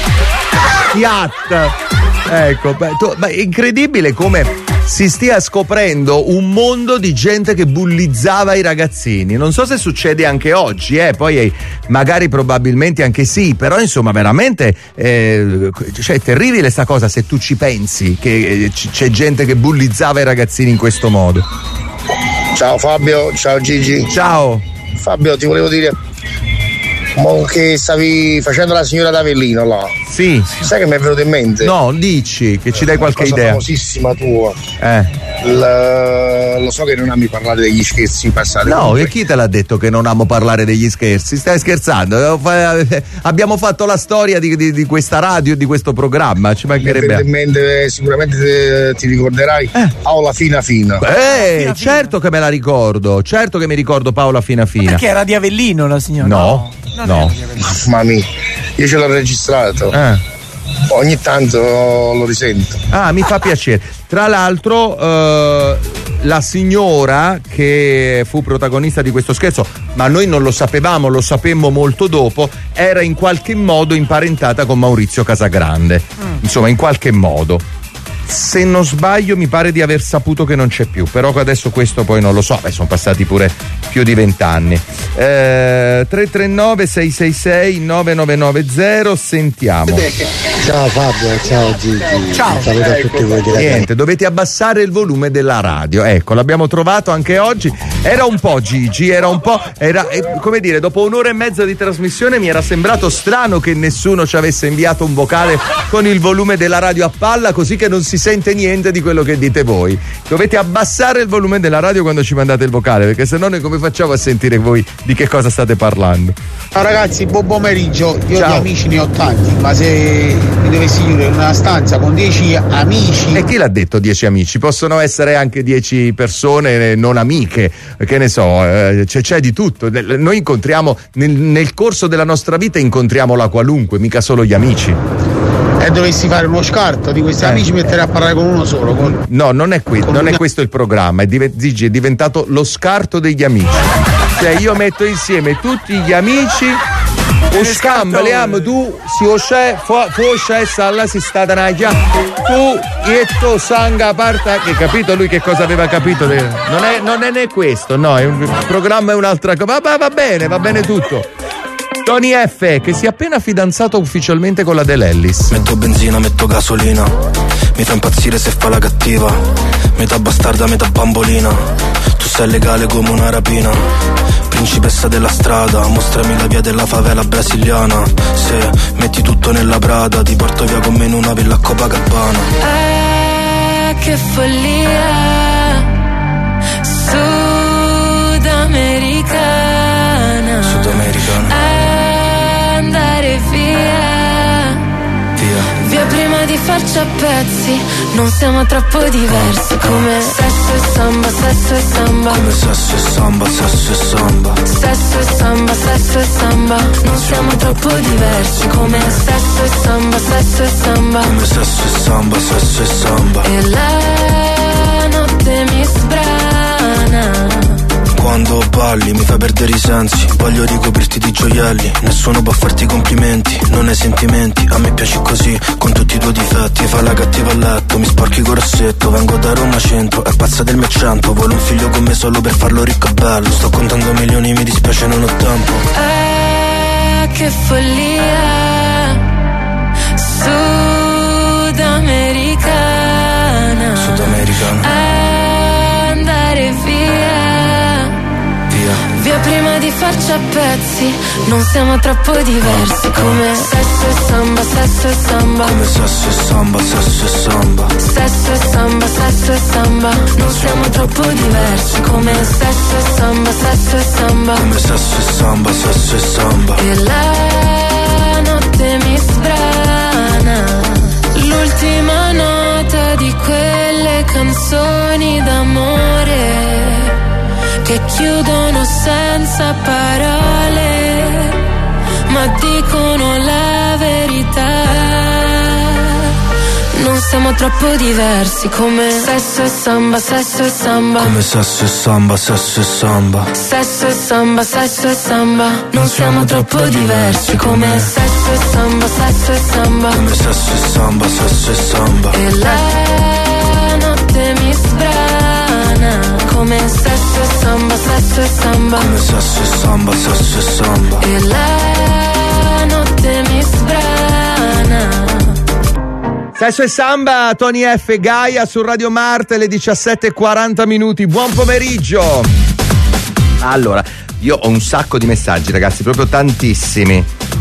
Fiat. Ecco, beh, tu, ma è incredibile come si stia scoprendo un mondo di gente che bullizzava i ragazzini. Non so se succede anche oggi, eh, poi eh, magari probabilmente anche sì, però insomma veramente eh, cioè, è terribile sta cosa se tu ci pensi che eh, c- c'è gente che bullizzava i ragazzini in questo modo. Ciao Fabio, ciao Gigi. Ciao. Fabio, ti volevo dire mo che stavi facendo la signora d'Avellino là. Sì. Sai che mi è venuto in mente? No, dici che ci dai qualche Una cosa idea. famosissima tua. Eh. L- lo so che non ami parlare degli scherzi in passato. No, e chi te l'ha detto che non amo parlare degli scherzi? Stai scherzando? Abbiamo fatto la storia di, di, di questa radio, di questo programma, ci mancherebbe. Mi è venuto in mente, sicuramente te, ti ricorderai eh. Paola Fina Fina. Eh, Fina certo Fina. Che me la ricordo, certo che mi ricordo Paola Fina Fina. Ma perché era di Avellino la signora? No, no. no. Mamma mia, io ce l'ho registrato. Eh. Ogni tanto lo risento. Ah, mi fa piacere. Tra l'altro eh, la signora che fu protagonista di questo scherzo, ma noi non lo sapevamo, lo sapemmo molto dopo, era in qualche modo imparentata con Maurizio Casagrande. Mm. Insomma, in qualche modo. Se non sbaglio mi pare di aver saputo che non c'è più, però adesso questo poi non lo so, beh, sono passati pure più di vent'anni. Eh, tre tre nove sei sei sei nove nove nove zero, sentiamo. Ciao Fabio, ciao Gigi. Ciao. Saluto a tutti voi di Radio. Niente, dovete abbassare il volume della radio, ecco, l'abbiamo trovato anche oggi. Era un po' Gigi, era un po', era eh, come dire, dopo un'ora e mezza di trasmissione mi era sembrato strano che nessuno ci avesse inviato un vocale con il volume della radio a palla, così che non si si sente niente di quello che dite voi. Dovete abbassare il volume della radio quando ci mandate il vocale, perché sennò noi come facciamo a sentire voi di che cosa state parlando? Ciao ragazzi, buon pomeriggio. Io Ciao. di amici ne ho tanti, ma se mi dovessi chiudere in una stanza con dieci amici. E chi l'ha detto dieci amici? Possono essere anche dieci persone non amiche, che ne so, eh, c'è, c'è di tutto. Noi incontriamo nel, nel corso della nostra vita incontriamo la qualunque, mica solo gli amici. E dovessi fare uno scarto di questi Eh. amici, mettere a parlare con uno solo. Con... No, non è, que- non è questo il programma, è, div- Gigi, è diventato lo scarto degli amici. Cioè io metto insieme tutti gli amici, o scambaliamo, tu si osce, foscia e salla si sta danaglia, tu ietto sanga parta, che capito lui che cosa aveva capito? Non è, non è né questo, no, è un il programma è un'altra cosa, va, va bene, va bene tutto. Tony F, che si è appena fidanzato ufficialmente con la De Lellis. Metto benzina, metto gasolina, mi fa impazzire se fa la cattiva, metà bastarda, metà bambolina, tu sei legale come una rapina, principessa della strada, mostrami la via della favela brasiliana, se metti tutto nella Prada, ti porto via con me in una villa a Copacabana. Ah, che follia sudamericana, sudamericana. Andare via, via, via prima di farci a pezzi. Non siamo troppo diversi, come sesso e samba, sesso e samba, come sesso e samba, sesso e samba, sesso e samba, sesso e samba. Non siamo troppo diversi, come sesso e samba, sesso e samba, come sesso e samba, sesso e samba. E la notte mi sbrana. Quando balli mi fai perdere i sensi, voglio ricoprirti di gioielli, nessuno può farti complimenti, non hai sentimenti, a me piaci così, con tutti i tuoi difetti, fai la cattiva a letto, mi sporchi col rossetto, vengo da Roma centro, è pazza del mio accento, vuole un figlio con me solo per farlo ricco e bello, sto contando milioni, mi dispiace non ho tempo. Ah, che follia sudamericana, sudamericana. Andare via, via prima di farci a pezzi. Non siamo troppo diversi, come sesso e samba, sesso e samba, come sesso e samba, sesso e samba, sesso e samba, sesso e samba. Non siamo troppo diversi, come sesso e samba, sesso e samba, come sesso e samba, sesso e samba. E la notte mi sbrana. L'ultima nota di quelle canzoni d'amore che chiudono senza parole, ma dicono la verità. Non siamo troppo diversi, come sesso e samba, sesso e samba, come sesso e samba, sesso e samba, sesso e samba, sesso e samba. Non siamo troppo diversi, come sesso e samba, sesso e samba, come sesso e samba, sesso e samba. E la notte mi sbrana, come sesso e samba, sesso e samba, come sesso e samba, sesso e samba. E la notte mi sbrana. Sesso e samba, Tony F, Gaia su Radio Marte, le diciassette e quaranta minuti. Buon pomeriggio. Allora, io ho un sacco di messaggi, ragazzi, proprio tantissimi.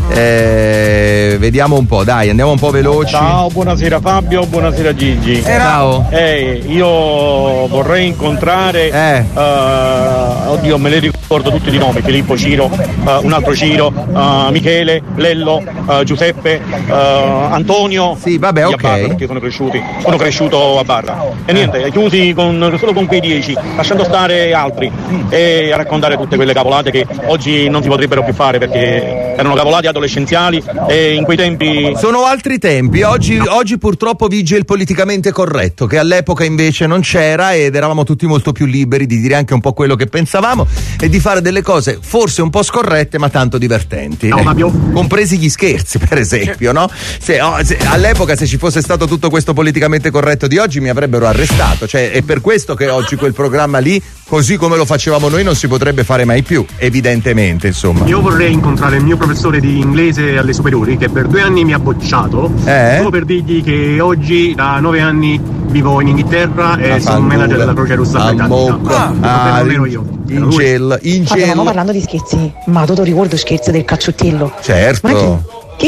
Eh, vediamo un po', dai, andiamo un po' veloci. Ciao, buonasera Fabio, buonasera Gigi. Ciao. Eh, io vorrei incontrare eh. uh, oddio, me li ricordo tutti di nome: Filippo, Ciro, uh, un altro Ciro, uh, Michele, Lello, uh, Giuseppe, uh, Antonio. Sì, vabbè, ok. A Barra, perché sono cresciuti, sono cresciuto a Barra. E niente, chiusi con, solo con quei dieci, lasciando stare altri e a raccontare tutte quelle cavolate che oggi non si potrebbero più fare, perché erano cavolate adolescenziali e in quei tempi sono altri tempi. Oggi, oggi purtroppo vige il politicamente corretto, che all'epoca invece non c'era, ed eravamo tutti molto più liberi di dire anche un po' quello che pensavamo e di fare delle cose forse un po' scorrette ma tanto divertenti, no, eh, compresi gli scherzi, per esempio, no? Se, oh, se, all'epoca se ci fosse stato tutto questo politicamente corretto di oggi mi avrebbero arrestato, cioè è per questo che oggi quel programma lì, così come lo facevamo noi, non si potrebbe fare mai più, evidentemente, insomma. Io vorrei incontrare il mio professore di inglese alle superiori, che per due anni mi ha bocciato, eh? solo per dirgli che oggi da nove anni vivo in Inghilterra e ah, sono manager della Croce Rossa britannica. Ah, ero io. In gel, in gel. Stavamo parlando di scherzi, ma tu ti ricordo scherzi del cacciottello? Certo. Ma chi? Chi?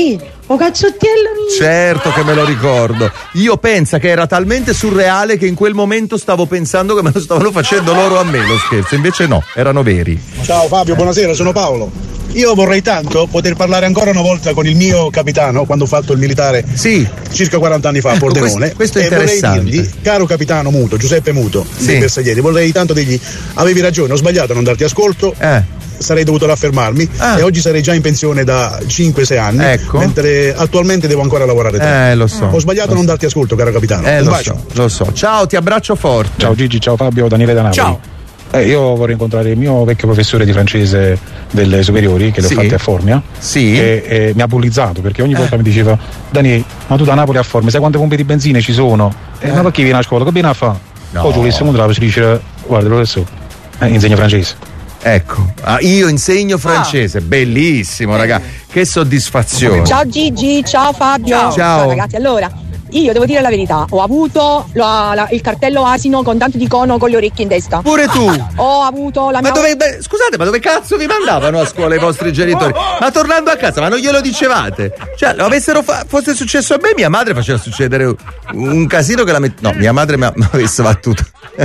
O cacciottiello mio. Certo che me lo ricordo. Io penso che era talmente surreale che in quel momento stavo pensando che me lo stavano facendo loro a me lo scherzo, invece no, erano veri. Ciao Fabio, buonasera, sono Paolo. Io vorrei tanto poter parlare ancora una volta con il mio capitano quando ho fatto il militare sì. circa quaranta anni fa a Ecco, Pordenone. questo, questo è e interessante. vorrei dirgli, caro capitano Muto, Giuseppe Muto, Sì. dei Bersaglieri, vorrei tanto dirgli: avevi ragione, ho sbagliato a non darti ascolto. Eh. Sarei dovuto raffermarmi Ah. e oggi sarei già in pensione da cinque sei anni, Ecco. mentre attualmente devo ancora lavorare tanto. Eh, lo so. Ho sbagliato a non darti ascolto, caro capitano. Eh, Un lo bacio. so, lo so. Ciao, ti abbraccio forte. Ciao Gigi, ciao Fabio, Daniele da Napoli. Ciao. Eh, io vorrei incontrare il mio vecchio professore di francese delle superiori che le ho Sì. fatte a Formia. Sì. E, e mi ha bullizzato perché ogni volta Eh. mi diceva: Dani, ma tu da Napoli a Formia, sai quante pompe di benzina ci sono? Eh, ma perché vieni a scuola? Che vieni a fare? No. Poi tu volessi incontrare si dice: guarda professore, eh, insegna francese. Ecco, ah, io insegno francese, bellissimo, raga, che soddisfazione. Ciao Gigi, ciao Fabio. Ciao. Ragazzi, allora, io devo dire la verità, ho avuto la- la- il cartello asino con tanto di cono con le orecchie in testa. Pure tu. Ho avuto la Ma mia... dove, beh, scusate, ma dove cazzo vi mandavano a scuola i vostri genitori? Ma tornando a casa, ma non glielo dicevate? Cioè, lo avessero fa- fosse successo a me, mia madre faceva succedere un, un casino che la met- No, mia madre mi avesse battuto.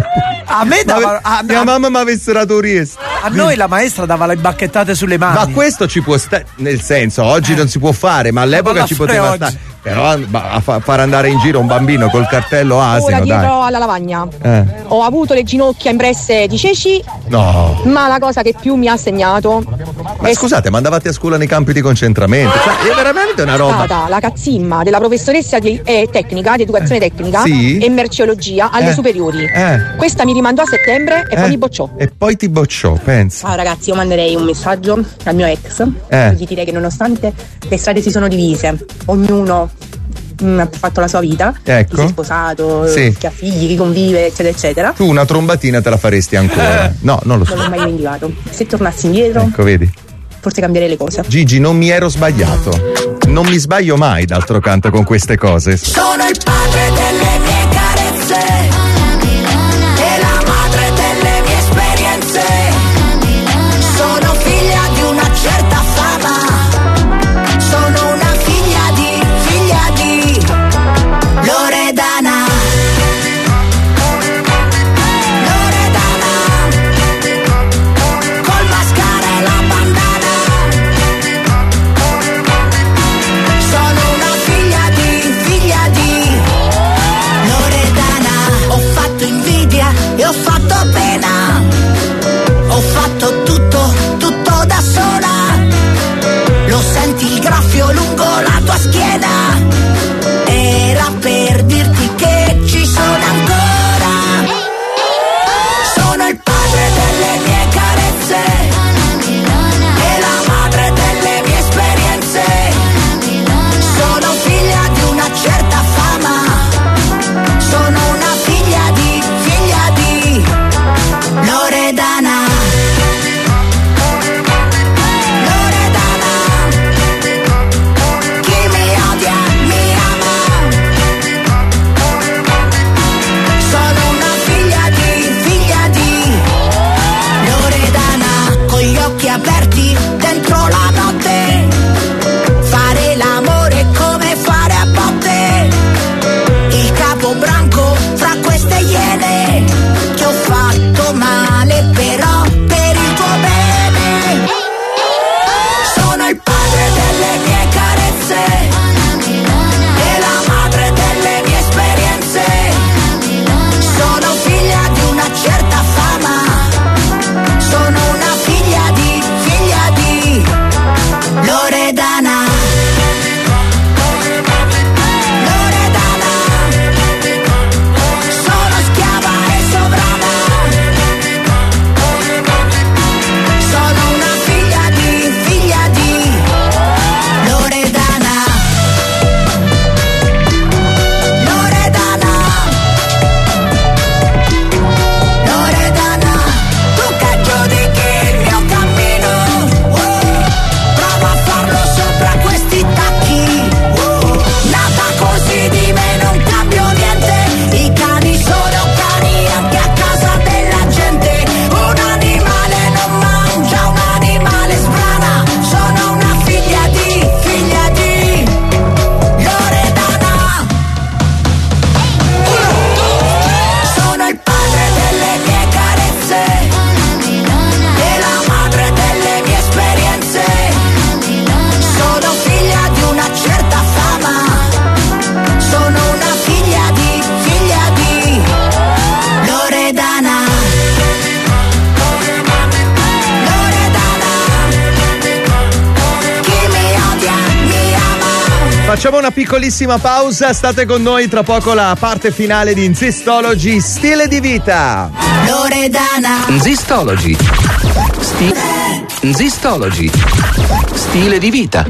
A me dava. A, Mia a- mamma mi avesse dato un riest. a noi la maestra dava le bacchettate sulle mani. Ma questo ci può stare, nel senso, oggi non si può fare, ma all'epoca Ma ci fare poteva oggi. stare. Però ba- a fa- far andare in giro un bambino col cartello Ora asino, dietro dai. alla lavagna. Eh. Ho avuto le ginocchia impresse di ceci, No. ma la cosa che più mi ha segnato Ma è scusate, ma andavate a scuola nei campi di concentramento? Cioè, è veramente una roba. stata la cazzimma della professoressa di eh, tecnica, di educazione tecnica Sì. e merceologia alle Eh. superiori. Eh. Questa mi rimandò a settembre e Eh. poi mi bocciò. E poi ti bocciò, pensa. Ciao ragazzi, io manderei un messaggio al mio ex Eh. per gli dire che nonostante le strade si sono divise, ognuno mm, ha fatto la sua vita, Ecco. chi si è sposato, Sì. chi ha figli, chi convive, eccetera, eccetera. Tu una trombatina te la faresti ancora? No, non lo so. Non l'ho mai dimenticato. Se tornassi indietro, Ecco, vedi. forse cambierei le cose. Gigi, non mi ero sbagliato. Non mi sbaglio mai, d'altro canto, con queste cose. Sono il padre delle mie carezze e la madre delle mie esperienze. Sono figlia di una certa fama. Sono una figlia di, figlia di Loredana. Loredana, col mascara e la bandana. Sono una figlia di, figlia di Facciamo una piccolissima pausa, state con noi, tra poco la parte finale di Nzistology, stile di vita. Loredana. Nzistology. Sti- Nzistology. Stile di vita.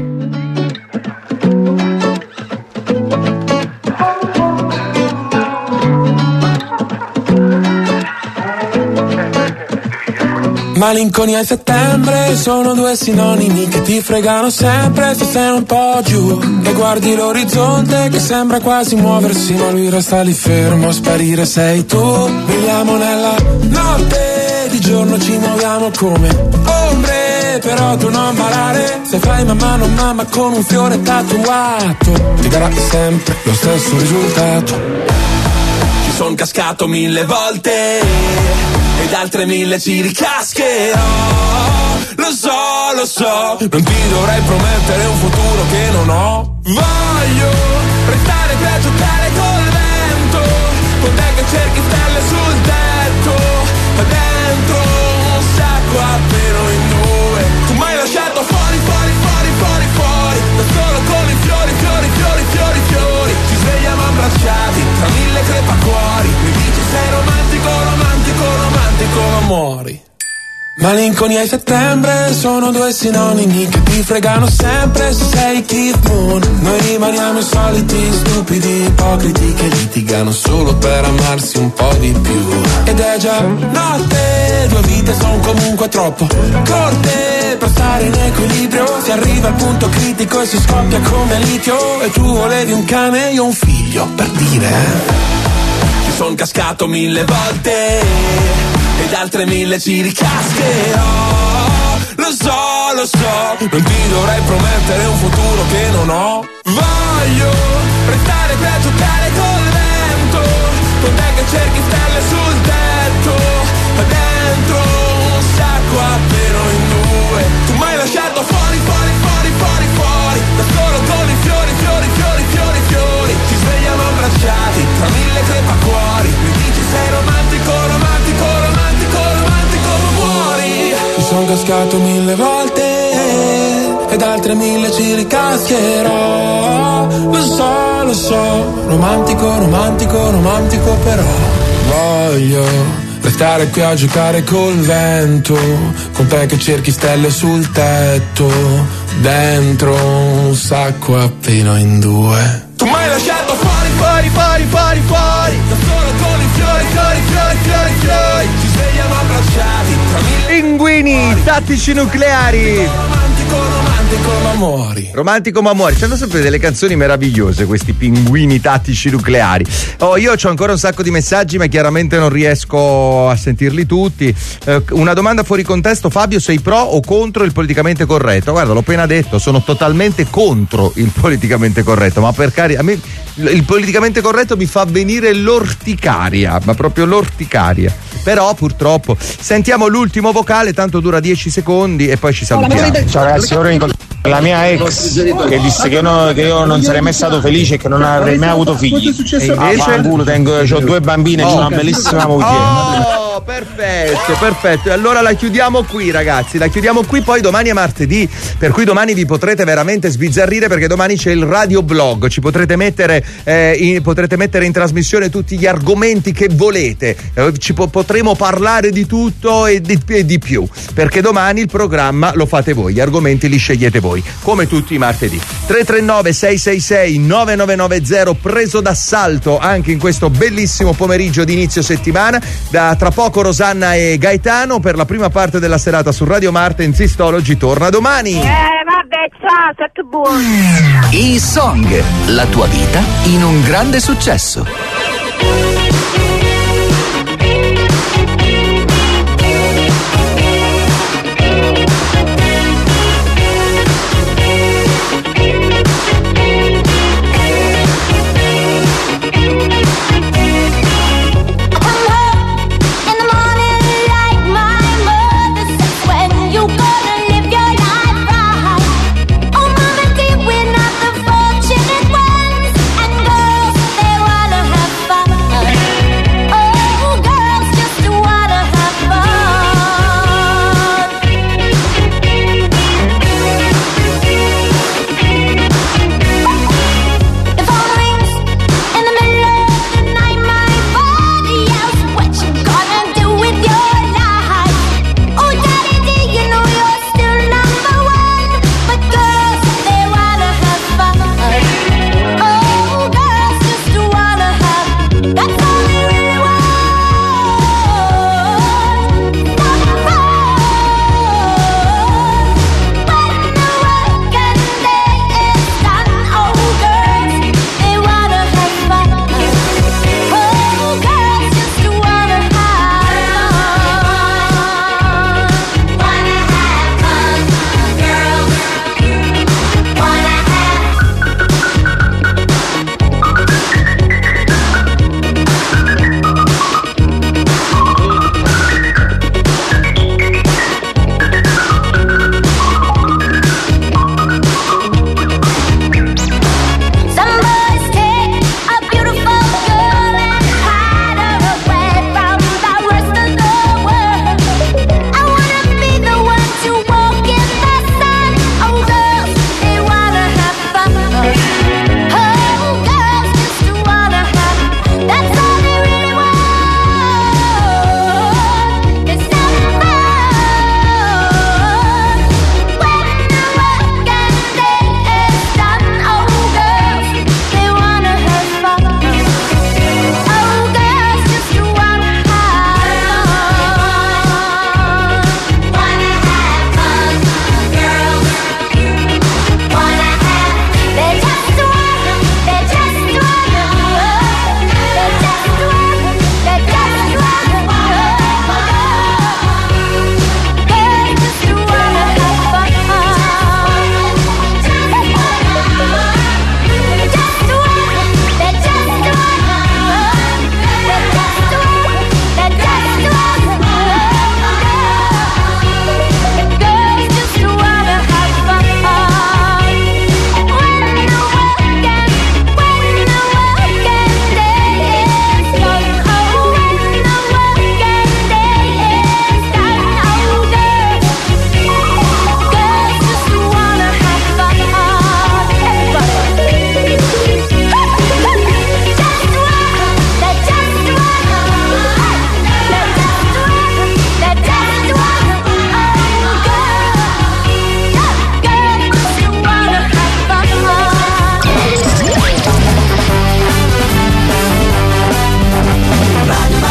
Malinconia e settembre sono due sinonimi che ti fregano sempre se sei un po' giù e guardi l'orizzonte che sembra quasi muoversi, ma lui resta lì fermo a sparire. Sei tu, viviamo nella notte, di giorno ci muoviamo come ombre, però tu non ballare, se fai mamma non mamma con un fiore tatuato ti darà sempre lo stesso risultato. Ci son cascato mille volte ed altre mille ci ricascherò. Lo so, lo so, non ti dovrei promettere un futuro che non ho. Voglio restare qui a giocare col vento, con te che cerchi stelle sul tetto, ma dentro un sacco appena in due. Tu m'hai lasciato fuori, fuori, fuori, fuori, fuori, da solo con i fiori, fiori, fiori, fiori, fiori. Ci svegliamo abbracciati tra mille crepacuori. Mi dici sei romantico, romantico, romantico, amori. Malinconia e settembre sono due sinonimi che ti fregano sempre se sei Keith Moon. Noi rimaniamo i soliti stupidi ipocriti che litigano solo per amarsi un po' di più. Ed è già notte, due vite son comunque troppo corte per stare in equilibrio. Si arriva al punto critico e si scoppia come litio. E tu volevi un cane e io un figlio, per dire. Ci son cascato mille volte ed altre mille ci ricascherò. Lo so, lo so, non ti dovrei promettere un futuro che non ho. Voglio restare qui a giocare col vento, con te che cerchi stelle sul tetto, ma dentro un sacco appena in due. Tu m'hai lasciato fuori, fuori, fuori, fuori, fuori, da solo con i fiori, fiori, fiori, fiori, fiori. Ci svegliamo abbracciati tra mille crepacuori. Mi dici sei romantico, romantico, romantico, romantico, ma muori. Mi son cascato mille volte ed altre mille ci ricascherò. Lo so, lo so, romantico, romantico, romantico, però voglio restare qui a giocare col vento, con te che cerchi stelle sul tetto, dentro un sacco appena in due. Tu m'hai lasciato fuori, fuori, fuori, fuori, fuori, da solo con i fiori, fiori, fiori, fiori, fiori. Ci svegliamo abbracciati tra mille Pinguini tattici nucleari. Romantico, romantico, ma muori. Romantico ma muori. C'hanno sempre delle canzoni meravigliose questi pinguini tattici nucleari. Oh, io ho ancora un sacco di messaggi, ma chiaramente non riesco a sentirli tutti. Eh, una domanda fuori contesto: Fabio, sei pro o contro il politicamente corretto? Guarda, l'ho appena detto, sono totalmente contro il politicamente corretto, ma per carità, a me il politicamente corretto mi fa venire l'orticaria, ma proprio l'orticaria. Però purtroppo sentiamo l'ultimo vocale, tanto dura dieci secondi e poi ci salutiamo. Ciao ragazzi, ora incontro la mia ex che disse che io, no, che io non sarei mai stato felice e che non avrei mai avuto figli. E invece ah, culo, tengo, ho due bambine e oh, ho una bellissima moglie. Oh, perfetto, perfetto. E allora la chiudiamo qui, ragazzi. La chiudiamo qui, poi domani è martedì, per cui domani vi potrete veramente sbizzarrire, perché domani c'è il radioblog. Ci potrete mettere, eh, in, potrete mettere in trasmissione tutti gli argomenti che volete. Eh, ci po- potremo parlare di tutto e di, e di più, perché domani il programma lo fate voi, gli argomenti li scegliete voi, come tutti i martedì. Tre tre nove sei sei sei nove nove nove zero, preso d'assalto anche in questo bellissimo pomeriggio di inizio settimana. Da tra poco Rosanna e Gaetano per la prima parte della serata su Radio Marte. Nzistology torna domani. Eh vabbè, ciao, state buoni. I Song, la tua vita in un grande successo.